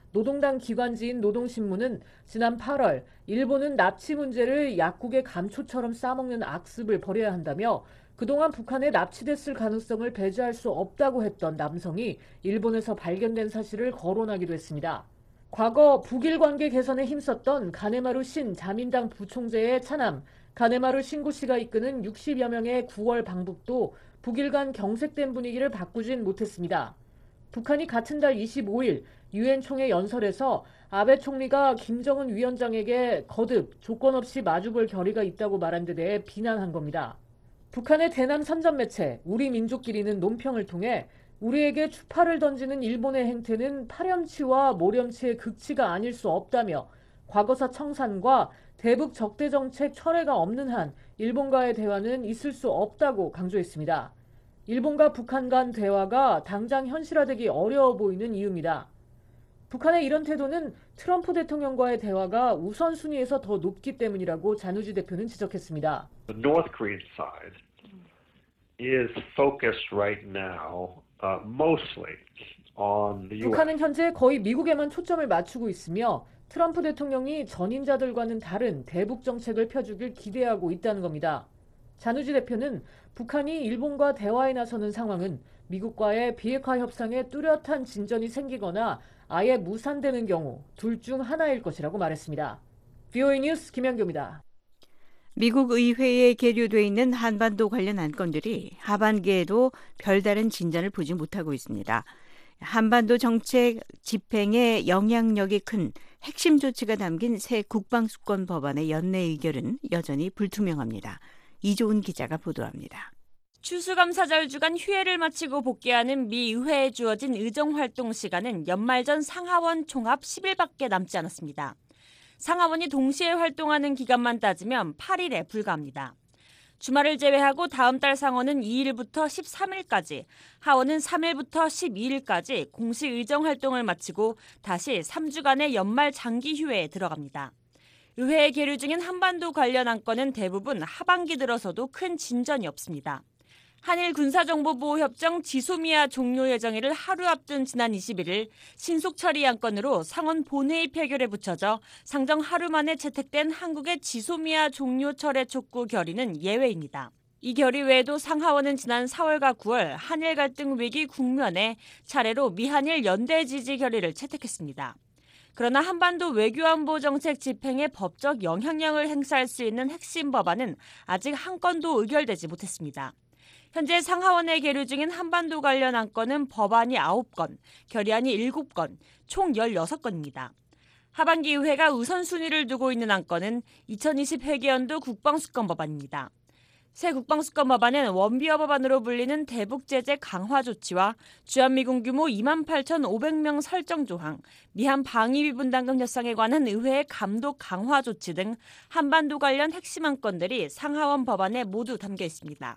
노동당 기관지인 노동신문은 지난 팔월 일본은 납치 문제를 약국의 감초처럼 싸먹는 악습을 버려야 한다며 그동안 북한에 납치됐을 가능성을 배제할 수 없다고 했던 남성이 일본에서 발견된 사실을 거론하기도 했습니다. 과거 북일 관계 개선에 힘썼던 가네마루 신 자민당 부총재의 차남 가네마루 신구 씨가 이끄는 육십여 명의 구월 방북도 북일 간 경색된 분위기를 바꾸진 못했습니다. 북한이 같은 달 이십오일 유엔 총회 연설에서 아베 총리가 김정은 위원장에게 거듭 조건 없이 마주볼 결의가 있다고 말한 데 대해 비난한 겁니다. 북한의 대남 선전 매체 우리 민족끼리는 논평을 통해 우리에게 추파를 던지는 일본의 행태는 파렴치와 모렴치의 극치가 아닐 수 없다며 과거사 청산과 대북 적대 정책 철회가 없는 한 일본과의 대화는 있을 수 없다고 강조했습니다. 일본과 북한 간 대화가 당장 현실화되기 어려워 보이는 이유입니다. 북한의 이런 태도는 트럼프 대통령과의 대화가 우선순위에서 더 높기 때문이라고 잔우지 대표는 지적했습니다. The North Korean side is focused right now uh, mostly on the U S. 북한은 현재 거의 미국에만 초점을 맞추고 있으며 트럼프 대통령이 전임자들과는 다른 대북 정책을 펴주길 기대하고 있다는 겁니다. 잔우지 대표는 북한이 일본과 대화에 나서는 상황은 미국과의 비핵화 협상에 뚜렷한 진전이 생기거나 아예 무산되는 경우 둘 중 하나일 것이라고 말했습니다. 브이오에이 뉴스 김현규입니다. 미국 의회에 계류돼 있는 한반도 관련 안건들이 하반기에도 별다른 진전을 보지 못하고 있습니다. 한반도 정책 집행에 영향력이 큰 핵심 조치가 담긴 새 국방수권 법안의 연내 의결은 여전히 불투명합니다. 이조은 기자가 보도합니다. 추수감사절 주간 휴회를 마치고 복귀하는 미 의회에 주어진 의정활동 시간은 연말 전 상하원 총합 십 일밖에 남지 않았습니다. 상하원이 동시에 활동하는 기간만 따지면 팔 일에 불과합니다. 주말을 제외하고 다음 달 상원은 이 일부터 십삼 일까지, 하원은 삼 일부터 십이 일까지 공식 의정활동을 마치고 다시 삼 주간의 연말 장기 휴회에 들어갑니다. 의회에 계류 중인 한반도 관련 안건은 대부분 하반기 들어서도 큰 진전이 없습니다. 한일 군사정보보호협정 지소미아 종료 예정일을 하루 앞둔 지난 이십일일 신속 처리 안건으로 상원 본회의 표결에 붙여져 상정 하루 만에 채택된 한국의 지소미아 종료 철회 촉구 결의는 예외입니다. 이 결의 외에도 상하원은 지난 사월과 구월 한일 갈등 위기 국면에 차례로 미한일 연대 지지 결의를 채택했습니다. 그러나 한반도 외교안보 정책 집행에 법적 영향력을 행사할 수 있는 핵심 법안은 아직 한 건도 의결되지 못했습니다. 현재 상하원에 계류 중인 한반도 관련 안건은 법안이 아홉 건, 결의안이 일곱 건, 총 열여섯 건입니다. 하반기 의회가 우선순위를 두고 있는 안건은 이천이십 회계연도 국방수권 법안입니다. 새 국방수권 법안은 원비어 법안으로 불리는 대북제재 강화 조치와 주한미군 규모 이만 팔천오백 명 설정 조항, 미한 방위비 분담금 협상에 관한 의회의 감독 강화 조치 등 한반도 관련 핵심 안건들이 상하원 법안에 모두 담겨 있습니다.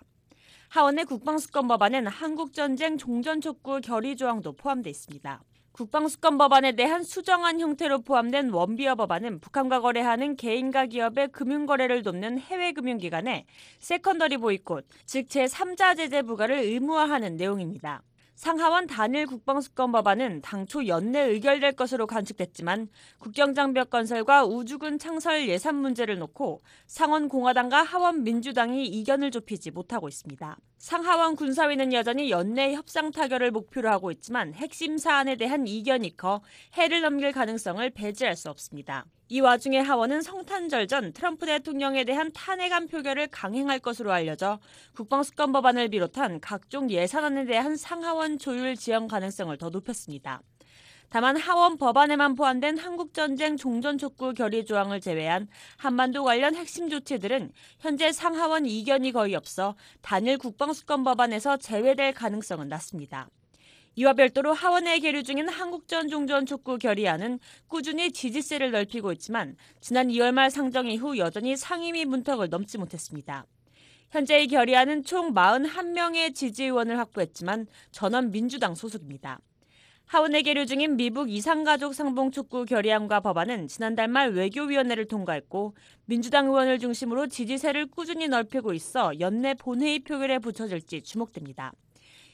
하원의 국방수권 법안엔 한국전쟁 종전촉구 결의 조항도 포함되어 있습니다. 국방수권 법안에 대한 수정안 형태로 포함된 원비어 법안은 북한과 거래하는 개인과 기업의 금융거래를 돕는 해외금융기관에 세컨더리 보이콧, 즉 제삼자 제재 부과를 의무화하는 내용입니다. 상하원 단일 국방수권 법안은 당초 연내 의결될 것으로 관측됐지만 국경장벽 건설과 우주군 창설 예산 문제를 놓고 상원 공화당과 하원 민주당이 이견을 좁히지 못하고 있습니다. 상하원 군사위는 여전히 연내 협상 타결을 목표로 하고 있지만 핵심 사안에 대한 이견이 커 해를 넘길 가능성을 배제할 수 없습니다. 이 와중에 하원은 성탄절 전 트럼프 대통령에 대한 탄핵안 표결을 강행할 것으로 알려져 국방수권 법안을 비롯한 각종 예산안에 대한 상하원 조율 지연 가능성을 더 높였습니다. 다만 하원 법안에만 포함된 한국전쟁 종전촉구 결의 조항을 제외한 한반도 관련 핵심 조치들은 현재 상하원 이견이 거의 없어 단일 국방수권 법안에서 제외될 가능성은 낮습니다. 이와 별도로 하원에 계류 중인 한국전 종전촉구 결의안은 꾸준히 지지세를 넓히고 있지만 지난 이월 말 상정 이후 여전히 상임위 문턱을 넘지 못했습니다. 현재 이 결의안은 총 사십일 명의 지지의원을 확보했지만 전원 민주당 소속입니다. 하원에 계류 중인 미북 이상가족 상봉촉구 결의안과 법안은 지난달 말 외교위원회를 통과했고 민주당 의원을 중심으로 지지세를 꾸준히 넓히고 있어 연내 본회의 표결에 붙여질지 주목됩니다.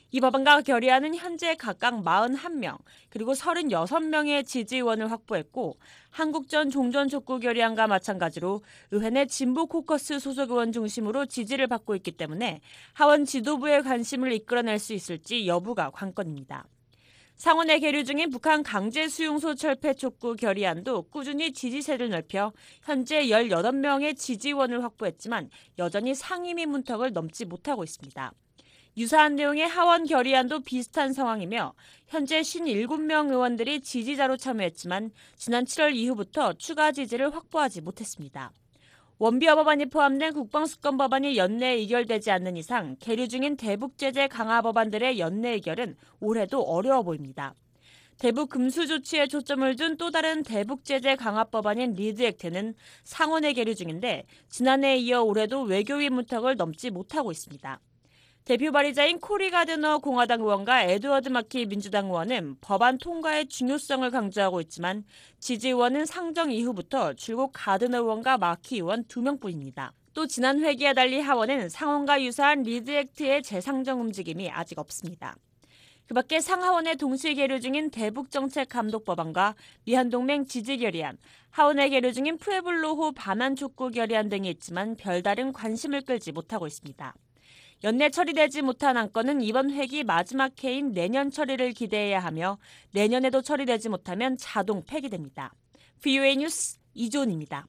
이 법안과 결의안은 현재 각각 사십일 명 그리고 삼십육 명의 지지의원을 확보했고 한국 전 종전 촉구 결의안과 마찬가지로 의회 내 진보 코커스 소속 의원 중심으로 지지를 받고 있기 때문에 하원 지도부의 관심을 이끌어낼 수 있을지 여부가 관건입니다. 상원에 계류 중인 북한 강제 수용소 철폐 촉구 결의안도 꾸준히 지지세를 넓혀 현재 십팔 명의 지지의원을 확보했지만 여전히 상임위 문턱을 넘지 못하고 있습니다. 유사한 내용의 하원 결의안도 비슷한 상황이며 현재 오십칠 명 의원들이 지지자로 참여했지만 지난 칠월 이후부터 추가 지지를 확보하지 못했습니다. 원비어 법안이 포함된 국방수권 법안이 연내 의결되지 않는 이상 계류 중인 대북제재 강화 법안들의 연내 의결은 올해도 어려워 보입니다. 대북 금수 조치에 초점을 둔 또 다른 대북제재 강화 법안인 리드 액트는 상원에 계류 중인데 지난해에 이어 올해도 외교위 문턱을 넘지 못하고 있습니다. 대표 발의자인 코리 가드너 공화당 의원과 에드워드 마키 민주당 의원은 법안 통과의 중요성을 강조하고 있지만 지지 의원은 상정 이후부터 줄곧 가드너 의원과 마키 의원 두 명뿐입니다. 또 지난 회기와 달리 하원은 상원과 유사한 리드 액트의 재상정 움직임이 아직 없습니다. 그 밖에 상하원에 동시 계류 중인 대북정책감독법안과 미한동맹 지지결의안, 하원에 계류 중인 푸에블로호 반환 촉구 결의안 등이 있지만 별다른 관심을 끌지 못하고 있습니다. 연내 처리되지 못한 안건은 이번 회기 마지막 해인 내년 처리를 기대해야 하며 내년에도 처리되지 못하면 자동 폐기됩니다. 브이오에이 뉴스 이존입니다.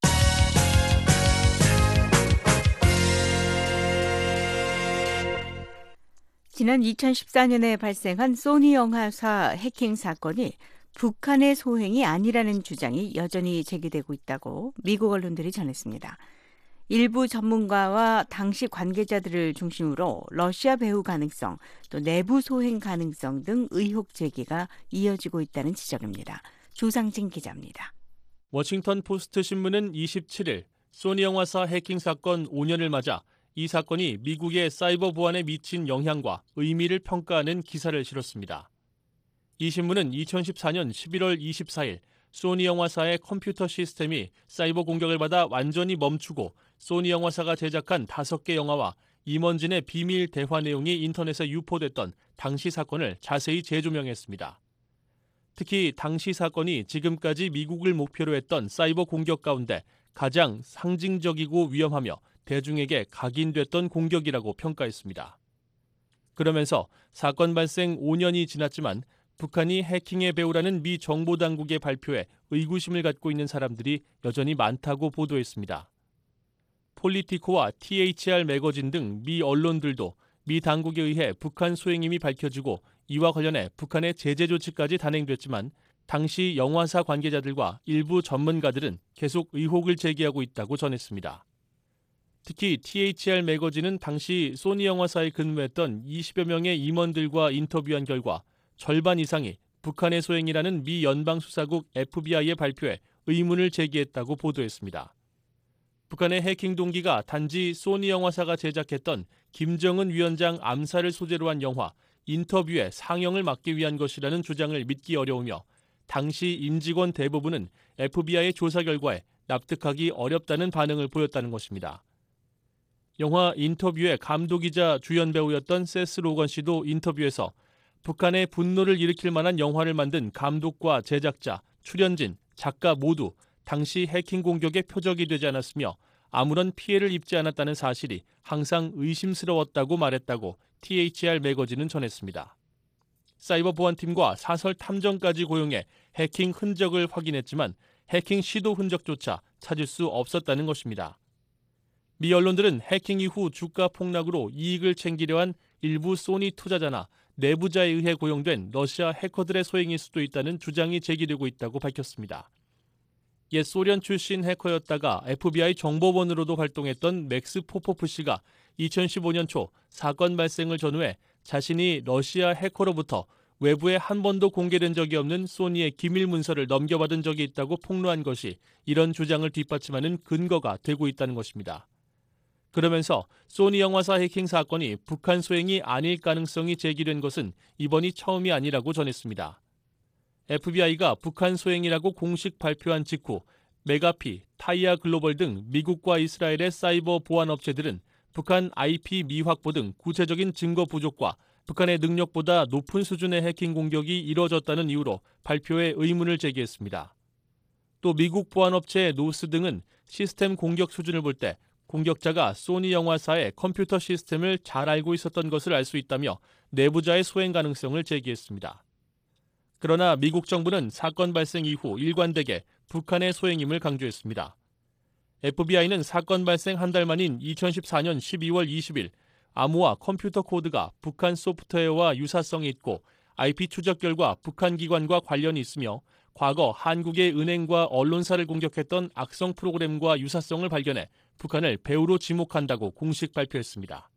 지난 이천십사 년에 발생한 소니 영화사 해킹 사건이 북한의 소행이 아니라는 주장이 여전히 제기되고 있다고 미국 언론들이 전했습니다. 일부 전문가와 당시 관계자들을 중심으로 러시아 배후 가능성, 또 내부 소행 가능성 등 의혹 제기가 이어지고 있다는 지적입니다. 조상진 기자입니다. 워싱턴 포스트 신문은 이십칠 일 소니 영화사 해킹 사건 오 년을 맞아 이 사건이 미국의 사이버 보안에 미친 영향과 의미를 평가하는 기사를 실었습니다. 이 신문은 이천십사 년 십일월 이십사일 소니 영화사의 컴퓨터 시스템이 사이버 공격을 받아 완전히 멈추고 소니 영화사가 제작한 다섯 개 영화와 임원진의 비밀 대화 내용이 인터넷에 유포됐던 당시 사건을 자세히 재조명했습니다. 특히 당시 사건이 지금까지 미국을 목표로 했던 사이버 공격 가운데 가장 상징적이고 위험하며 대중에게 각인됐던 공격이라고 평가했습니다. 그러면서 사건 발생 오 년이 지났지만 북한이 해킹의 배후라는 미 정보당국의 발표에 의구심을 갖고 있는 사람들이 여전히 많다고 보도했습니다. 폴리티코와 티에이치알 매거진 등 미 언론들도 미 당국에 의해 북한 소행임이 밝혀지고 이와 관련해 북한의 제재 조치까지 단행됐지만 당시 영화사 관계자들과 일부 전문가들은 계속 의혹을 제기하고 있다고 전했습니다. 특히 티에이치알 매거진은 당시 소니 영화사에 근무했던 이십여 명의 임원들과 인터뷰한 결과 절반 이상이 북한의 소행이라는 미 연방수사국 에프비아이의 발표에 의문을 제기했다고 보도했습니다. 북한의 해킹 동기가 단지 소니 영화사가 제작했던 김정은 위원장 암살을 소재로 한 영화 인터뷰의 상영을 막기 위한 것이라는 주장을 믿기 어려우며 당시 임직원 대부분은 에프비아이의 조사 결과에 납득하기 어렵다는 반응을 보였다는 것입니다. 영화 인터뷰의 감독이자 주연 배우였던 세스 로건 씨도 인터뷰에서 북한의 분노를 일으킬 만한 영화를 만든 감독과 제작자, 출연진, 작가 모두 당시 해킹 공격의 표적이 되지 않았으며 아무런 피해를 입지 않았다는 사실이 항상 의심스러웠다고 말했다고 티에이치알 매거진은 전했습니다. 사이버 보안팀과 사설 탐정까지 고용해 해킹 흔적을 확인했지만 해킹 시도 흔적조차 찾을 수 없었다는 것입니다. 미 언론들은 해킹 이후 주가 폭락으로 이익을 챙기려 한 일부 소니 투자자나 내부자에 의해 고용된 러시아 해커들의 소행일 수도 있다는 주장이 제기되고 있다고 밝혔습니다. 옛 소련 출신 해커였다가 에프비아이 정보원으로도 활동했던 맥스 포포프 씨가 이천십오 년 초 사건 발생을 전후해 자신이 러시아 해커로부터 외부에 한 번도 공개된 적이 없는 소니의 기밀 문서를 넘겨받은 적이 있다고 폭로한 것이 이런 주장을 뒷받침하는 근거가 되고 있다는 것입니다. 그러면서 소니 영화사 해킹 사건이 북한 소행이 아닐 가능성이 제기된 것은 이번이 처음이 아니라고 전했습니다. 에프비아이가 북한 소행이라고 공식 발표한 직후 메가피, 타이아 글로벌 등 미국과 이스라엘의 사이버 보안 업체들은 북한 아이피 미확보 등 구체적인 증거 부족과 북한의 능력보다 높은 수준의 해킹 공격이 이뤄졌다는 이유로 발표에 의문을 제기했습니다. 또 미국 보안업체 노스 등은 시스템 공격 수준을 볼 때 공격자가 소니 영화사의 컴퓨터 시스템을 잘 알고 있었던 것을 알 수 있다며 내부자의 소행 가능성을 제기했습니다. 그러나 미국 정부는 사건 발생 이후 일관되게 북한의 소행임을 강조했습니다. 에프비아이는 사건 발생 한 달 만인 이천십사년 십이월 이십일 암호화 컴퓨터 코드가 북한 소프트웨어와 유사성이 있고 아이피 추적 결과 북한 기관과 관련이 있으며 과거 한국의 은행과 언론사를 공격했던 악성 프로그램과 유사성을 발견해 북한을 배후로 지목한다고 공식 발표했습니다.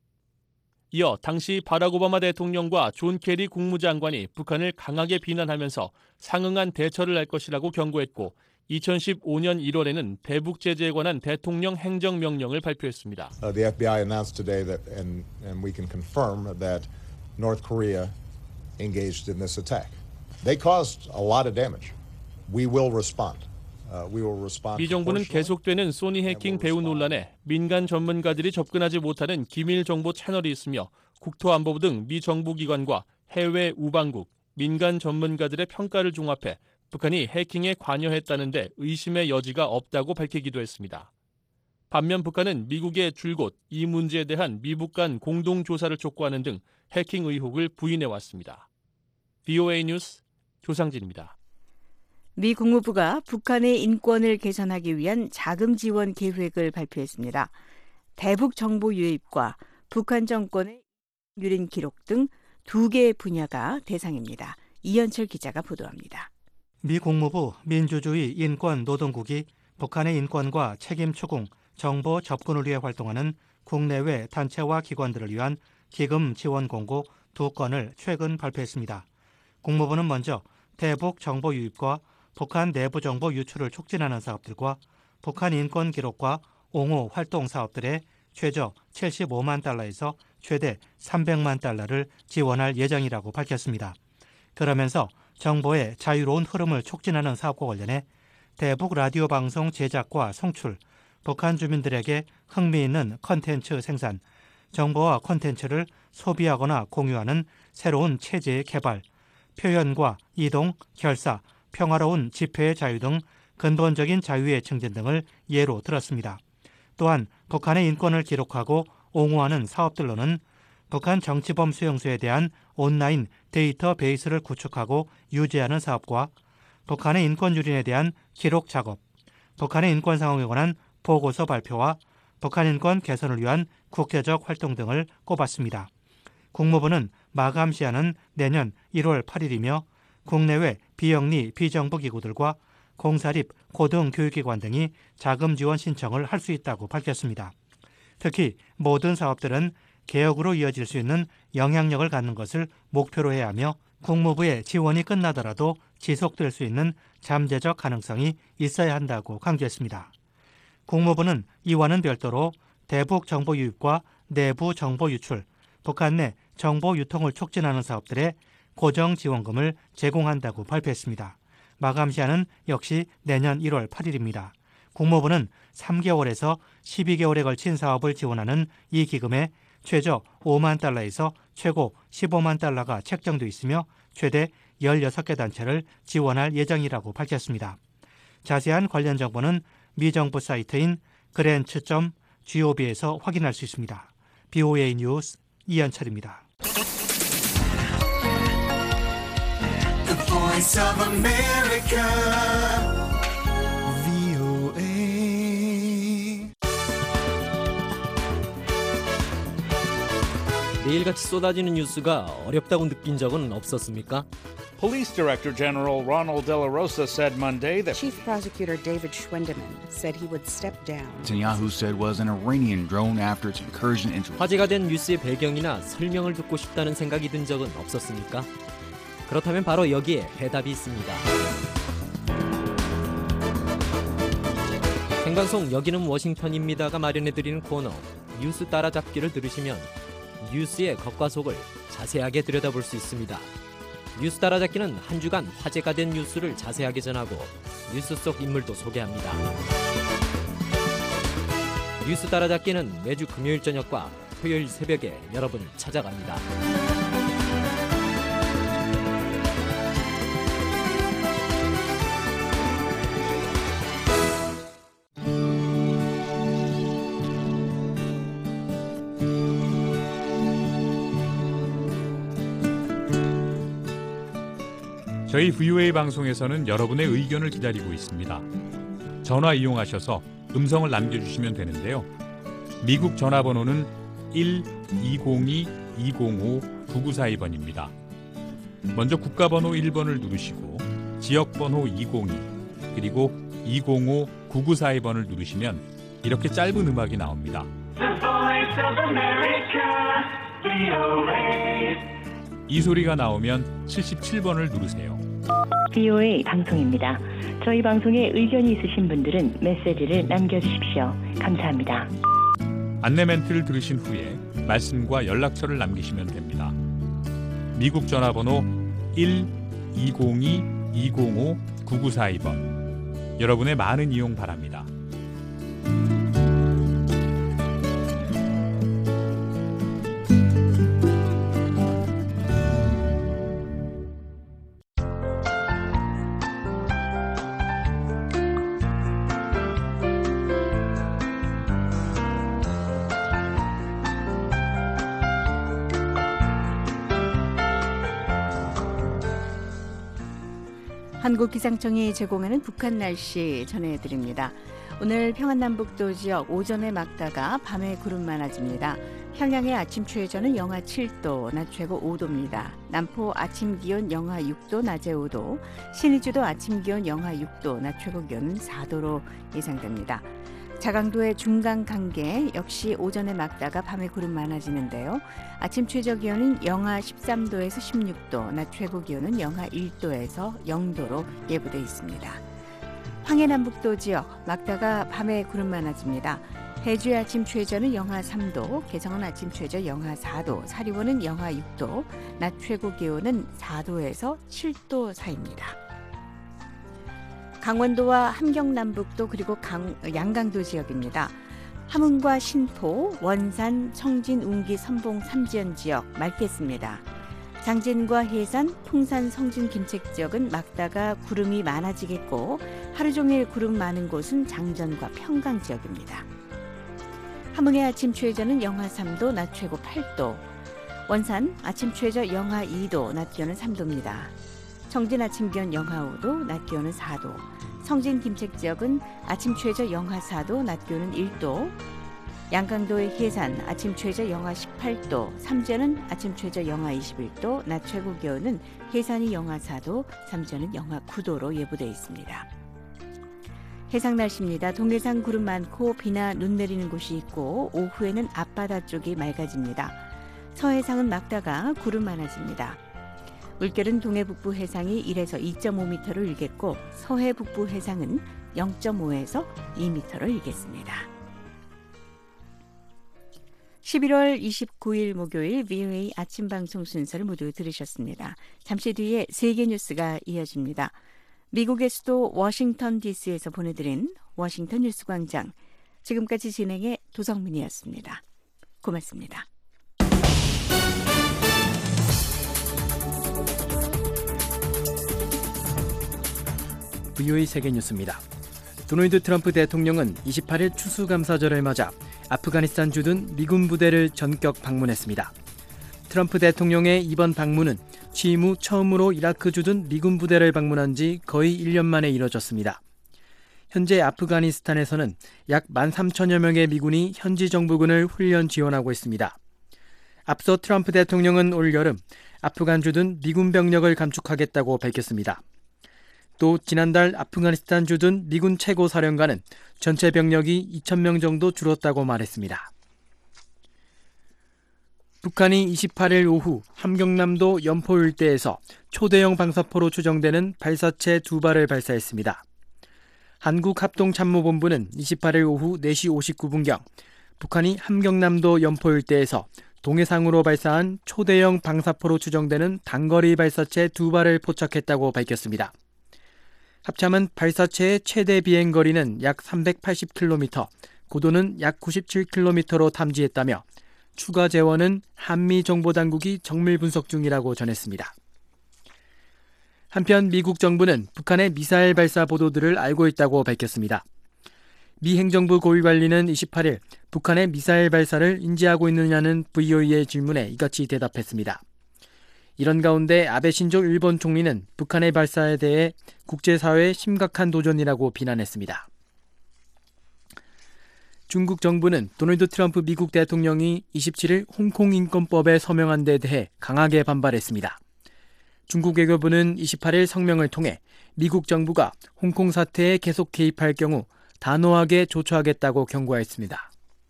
이어 당시 바락 오바마 대통령과 존 케리 국무장관이 북한을 강하게 비난하면서 상응한 대처를 할 것이라고 경고했고 이천십오년 일월에는 대북 제재에 관한 대통령 행정명령을 발표했습니다. Uh, the 에프비아이 announced today that, and, and we can confirm that North Korea engaged in this attack. They caused a lot of damage. We will respond. Uh, we will respond. 미 정부는 계속되는 소니 해킹 배후 논란에 민간 전문가들이 접근하지 못하는 기밀 정보 채널이 있으며 국토안보부 등 미 정부 기관과 해외 우방국, 민간 전문가들의 평가를 종합해 북한이 해킹에 관여했다는데 의심의 여지가 없다고 밝히기도 했습니다. 반면 북한은 미국의 줄곧 이 문제에 대한 미북 간 공동조사를 촉구하는 등 해킹 의혹을 부인해왔습니다. 브이오에이 뉴스 조상진입니다. 미 국무부가 북한의 인권을 개선하기 위한 자금 지원 계획을 발표했습니다. 대북 정보 유입과 북한 정권의 유린 기록 등 두 개의 분야가 대상입니다. 이현철 기자가 보도합니다. 미 국무부 민주주의 인권 노동국이 북한의 인권과 책임 추궁, 정보 접근을 위해 활동하는 국내외 단체와 기관들을 위한 기금 지원 공고 두 건을 최근 발표했습니다. 국무부는 먼저 대북 정보 유입과 북한 내부 정보 유출을 촉진하는 사업들과 북한 인권 기록과 옹호 활동 사업들에 최저 칠십오만 달러에서 최대 삼백만 달러를 지원할 예정이라고 밝혔습니다. 그러면서 정보의 자유로운 흐름을 촉진하는 사업과 관련해 대북 라디오 방송 제작과 송출, 북한 주민들에게 흥미있는 콘텐츠 생산, 정보와 콘텐츠를 소비하거나 공유하는 새로운 체제의 개발, 표현과 이동, 결사, 평화로운 집회의 자유 등 근본적인 자유의 증진 등을 예로 들었습니다. 또한 북한의 인권을 기록하고 옹호하는 사업들로는 북한 정치범 수용소에 대한 온라인 데이터베이스를 구축하고 유지하는 사업과 북한의 인권 유린에 대한 기록 작업, 북한의 인권 상황에 관한 보고서 발표와 북한 인권 개선을 위한 국제적 활동 등을 꼽았습니다. 국무부는 마감 시한은 내년 일월 팔일이며 국내외 비영리 비정부 기구들과 공사립 고등교육기관 등이 자금 지원 신청을 할 수 있다고 밝혔습니다. 특히 모든 사업들은 개혁으로 이어질 수 있는 영향력을 갖는 것을 목표로 해야 하며 국무부의 지원이 끝나더라도 지속될 수 있는 잠재적 가능성이 있어야 한다고 강조했습니다. 국무부는 이와는 별도로 대북 정보 유입과 내부 정보 유출, 북한 내 정보 유통을 촉진하는 사업들에 고정 지원금을 제공한다고 발표했습니다. 마감 시한은 역시 내년 일월 팔일입니다. 국무부는 삼 개월에서 십이 개월에 걸친 사업을 지원하는 이 기금에 최저 오만 달러에서 최고 십오만 달러가 책정돼 있으며 최대 열여섯 개 단체를 지원할 예정이라고 밝혔습니다. 자세한 관련 정보는 미 정부 사이트인 그랜츠 닷 지오비에서 확인할 수 있습니다. 브이오에이 뉴스 이현철입니다. The Voice of America, 브이오에이. 매일같이 쏟아지는 뉴스가 어렵다고 느낀 적은 없었습니까? Police Director General Ronald De La Rosa said Monday that Chief Prosecutor David Schwendeman said he would step down. Netanyahu said was an Iranian drone after its incursion into. 화제가 된 뉴스의 배경이나 설명을 듣고 싶다는 생각이 든 적은 없었습니까? 그렇다면 바로 여기에 해답이 있습니다. 생방송 여기는 워싱턴입니다가 마련해드리는 코너 뉴스 따라잡기를 들으시면 뉴스의 겉과 속을 자세하게 들여다볼 수 있습니다. 뉴스 따라잡기는 한 주간 화제가 된 뉴스를 자세하게 전하고 뉴스 속 인물도 소개합니다. 뉴스 따라잡기는 매주 금요일 저녁과 토요일 새벽에 여러분을 찾아갑니다. 저희 브이오에이 방송에서는 여러분의 의견을 기다리고 있습니다. 전화 이용하셔서 음성을 남겨주시면 되는데요. 미국 전화번호는 일 이공이 이공오 구구사이 번입니다. 먼저 국가번호 일 번을 누르시고 지역번호 이공이 그리고 이공오 구구사이 번을 누르시면 이렇게 짧은 음악이 나옵니다. 이 소리가 나오면 칠십칠 번을 누르세요. 브이오에이 방송입니다. 저희 방송에 의견이 있으신 분들은 메시지를 남겨주십시오. 감사합니다. 안내 멘트를 들으신 후에 말씀과 연락처를 남기시면 됩니다. 미국 전화번호 일 이공이 이공오 구구사이 번. 여러분의 많은 이용 바랍니다. 한국기상청이 제공하는 북한 날씨 전해드립니다. 오늘 평안남북도 지역 오전에 맑다가 밤에 구름 많아집니다. 평양의 아침 최저는 영하 칠 도, 낮 최고 오 도입니다. 남포 아침 기온 영하 육 도, 낮에 오 도, 신의주도 아침 기온 영하 육 도, 낮 최고 기온은 사 도로 예상됩니다. 자강도의 중강 강계 역시 오전에 맑다가 밤에 구름 많아지는데요. 아침 최저 기온은 영하 십삼 도에서 십육 도, 낮 최고 기온은 영하 일 도에서 영 도로 예보돼 있습니다. 황해남북도 지역 맑다가 밤에 구름 많아집니다. 해주의 아침 최저는 영하 삼 도, 개성은 아침 최저 영하 사 도, 사리원은 영하 육 도, 낮 최고 기온은 사 도에서 칠 도 사이입니다. 강원도와 함경남북도 그리고 강, 양강도 지역입니다. 함흥과 신포, 원산, 청진, 운기, 선봉, 삼지연 지역 맑겠습니다. 장진과 해산, 풍산, 성진, 김책 지역은 맑다가 구름이 많아지겠고 하루 종일 구름 많은 곳은 장전과 평강 지역입니다. 함흥의 아침 최저는 영하 삼 도, 낮 최고 팔 도. 원산 아침 최저 영하 이 도, 낮 기온은 삼 도입니다. 청진 아침 기온 영하 오 도, 낮 기온은 사 도. 성진 김책 지역은 아침 최저 영하 사 도, 낮 기온은 일 도. 양강도의 해산 아침 최저 영하 십팔 도, 삼지연은 아침 최저 영하 이십일 도, 낮 최고 기온은 해산이 영하 사 도, 삼지연은 영하 구 도로 예보돼 있습니다. 해상 날씨입니다. 동해상 구름 많고 비나 눈 내리는 곳이 있고 오후에는 앞바다 쪽이 맑아집니다. 서해상은 맑다가 구름 많아집니다. 물결은 동해 북부 해상이 일에서 이 점 오 미터를 일겠고 서해 북부 해상은 영 점 오에서 이 미터를 일겠습니다. 십일월 이십구일 목요일 브이오에이 아침 방송 순서를 모두 들으셨습니다. 잠시 뒤에 세계 뉴스가 이어집니다. 미국의 수도 워싱턴 디씨에서 보내드린 워싱턴 뉴스 광장. 지금까지 진행의 도성민이었습니다. 고맙습니다. 브이오에이 세계뉴스입니다. 도널드 트럼프 대통령은 이십팔일 추수감사절을 맞아 아프가니스탄 주둔 미군 부대를 전격 방문했습니다. 트럼프 대통령의 이번 방문은 취임 후 처음으로 이라크 주둔 미군 부대를 방문한 지 거의 일 년 만에 이뤄졌습니다. 현재 아프가니스탄에서는 약 만 삼천여 명의 미군이 현지 정부군을 훈련 지원하고 있습니다. 앞서 트럼프 대통령은 올 여름 아프간 주둔 미군 병력을 감축하겠다고 밝혔습니다. 또 지난달 아프가니스탄 주둔 미군 최고사령관은 전체 병력이 이천 명 정도 줄었다고 말했습니다. 북한이 이십팔일 오후 함경남도 연포 일대에서 초대형 방사포로 추정되는 발사체 두 발을 발사했습니다. 한국합동참모본부는 이십팔일 오후 네 시 오십구 분경 북한이 함경남도 연포 일대에서 동해상으로 발사한 초대형 방사포로 추정되는 단거리 발사체 두 발을 포착했다고 밝혔습니다. 합참은 발사체의 최대 비행거리는 약 삼백팔십 킬로미터, 고도는 약 구십칠 킬로미터로 탐지했다며 추가 재원은 한미정보당국이 정밀 분석 중이라고 전했습니다. 한편 미국 정부는 북한의 미사일 발사 보도들을 알고 있다고 밝혔습니다. 미 행정부 고위관리는 이십팔일 북한의 미사일 발사를 인지하고 있느냐는 브이오에이의 질문에 이같이 대답했습니다. 이런 가운데 아베 신조 일본 총리는 북한의 발사에 대해 국제사회의 심각한 도전이라고 비난했습니다. 중국 정부는 도널드 트럼프 미국 대통령이 이십칠일 홍콩 인권법에 서명한 데 대해 강하게 반발했습니다. 중국 외교부는 이십팔일 성명을 통해 미국 정부가 홍콩 사태에 계속 개입할 경우 단호하게 조처하겠다고 경고했습니다.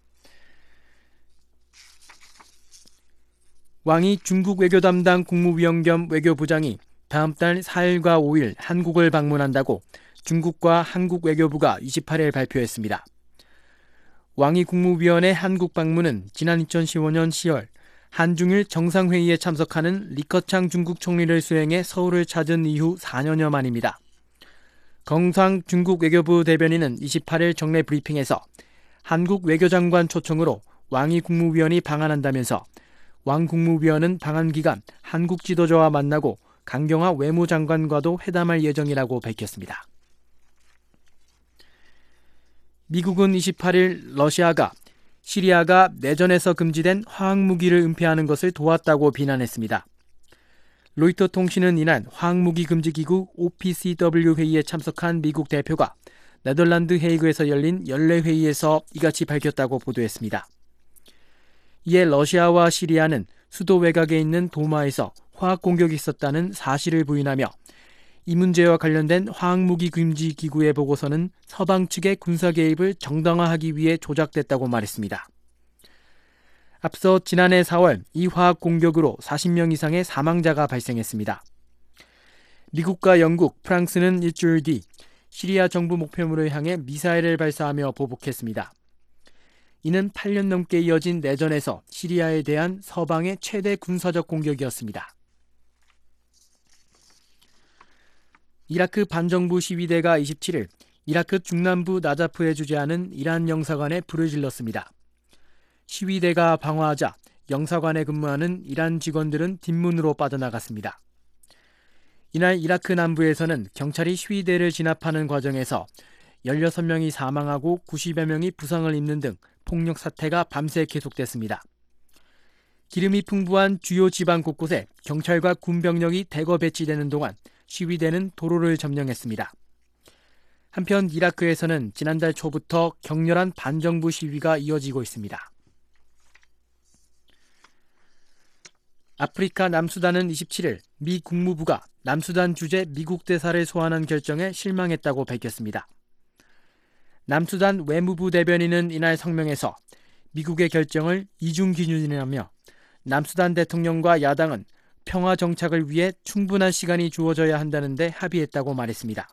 왕이 중국 외교 담당 국무위원 겸 외교부장이 다음 달 사일과 오일 한국을 방문한다고 중국과 한국 외교부가 이십팔일 발표했습니다. 왕이 국무위원의 한국 방문은 지난 이천십오년 시월 한중일 정상회의에 참석하는 리커창 중국 총리를 수행해 서울을 찾은 이후 사년여 만입니다. 경상 중국 외교부 대변인은 이십팔일 정례 브리핑에서 한국 외교장관 초청으로 왕이 국무위원이 방한한다면서 왕 국무위원은 방한 기간 한국 지도자와 만나고 강경화 외무장관과도 회담할 예정이라고 밝혔습니다. 미국은 이십팔일 러시아가 시리아가 내전에서 금지된 화학무기를 은폐하는 것을 도왔다고 비난했습니다. 로이터 통신은 이날 화학무기 금지기구 오피씨더블유 회의에 참석한 미국 대표가 네덜란드 헤이그에서 열린 연례회의에서 이같이 밝혔다고 보도했습니다. 이에 러시아와 시리아는 수도 외곽에 있는 도마에서 화학 공격이 있었다는 사실을 부인하며 이 문제와 관련된 화학무기 금지 기구의 보고서는 서방 측의 군사 개입을 정당화하기 위해 조작됐다고 말했습니다. 앞서 지난해 사월 이 화학 공격으로 사십 명 이상의 사망자가 발생했습니다. 미국과 영국, 프랑스는 일주일 뒤 시리아 정부 목표물을 향해 미사일을 발사하며 보복했습니다. 이는 팔 년 넘게 이어진 내전에서 시리아에 대한 서방의 최대 군사적 공격이었습니다. 이라크 반정부 시위대가 이십칠일 이라크 중남부 나자프에 주재하는 이란 영사관에 불을 질렀습니다. 시위대가 방화하자 영사관에 근무하는 이란 직원들은 뒷문으로 빠져나갔습니다. 이날 이라크 남부에서는 경찰이 시위대를 진압하는 과정에서 열여섯 명이 사망하고 구십여 명이 부상을 입는 등 폭력 사태가 밤새 계속됐습니다. 기름이 풍부한 주요 지방 곳곳에 경찰과 군병력이 대거 배치되는 동안 시위대는 도로를 점령했습니다. 한편 이라크에서는 지난달 초부터 격렬한 반정부 시위가 이어지고 있습니다. 아프리카 남수단은 이십칠일 미 국무부가 남수단 주재 미국 대사를 소환한 결정에 실망했다고 밝혔습니다. 남수단 외무부 대변인은 이날 성명에서 미국의 결정을 이중 기준이라며 남수단 대통령과 야당은 평화 정착을 위해 충분한 시간이 주어져야 한다는데 합의했다고 말했습니다.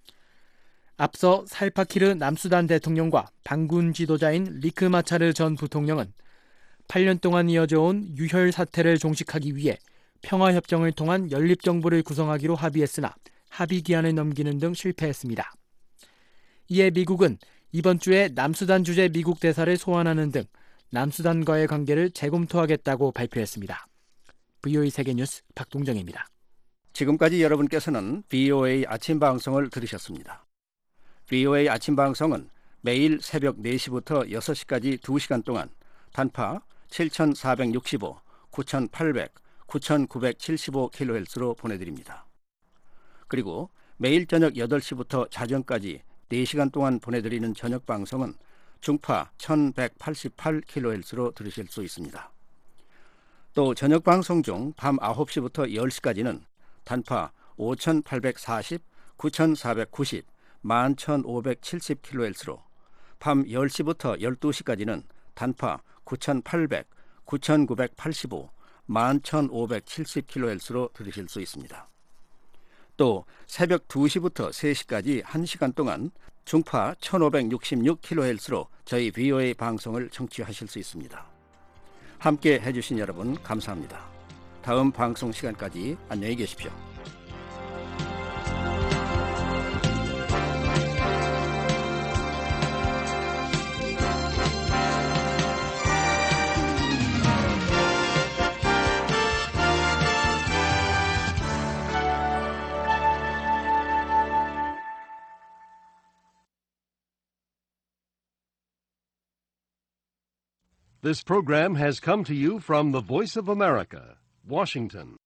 앞서 살파키르 남수단 대통령과 반군 지도자인 리크 마차르 전 부통령은 팔 년 동안 이어져온 유혈 사태를 종식하기 위해 평화협정을 통한 연립정부를 구성하기로 합의했으나 합의 기한을 넘기는 등 실패했습니다. 이에 미국은 이번 주에 남수단 주재 미국 대사를 소환하는 등 남수단과의 관계를 재검토하겠다고 발표했습니다. 브이오에이 세계뉴스 박동정입니다. 지금까지 여러분께서는 브이오에이 아침 방송을 들으셨습니다. 브이오에이 아침 방송은 매일 새벽 네 시부터 여섯 시까지 두 시간 동안 단파 칠천사백육십오, 구천팔백, 구천구백칠십오 킬로헤르츠로 보내드립니다. 그리고 매일 저녁 여덟 시부터 자정까지 네 시간 동안 보내드리는 저녁 방송은 중파 천백팔십팔 킬로헤르츠로 들으실 수 있습니다. 또 저녁 방송 중 밤 아홉 시부터 열 시까지는 단파 오천팔백사십, 구천사백구십, 만 천오백칠십 킬로헤르츠로, 밤 열 시부터 열두 시까지는 단파 구천팔백, 구천구백팔십오, 만 천오백칠십 킬로헤르츠로 들으실 수 있습니다. 또 새벽 두 시부터 세 시까지 한 시간 동안 중파 천오백육십육 킬로헤르츠로 저희 브이오에이 방송을 청취하실 수 있습니다. 함께 해주신 여러분 감사합니다. 다음 방송 시간까지 안녕히 계십시오. This program has come to you from the Voice of America, Washington.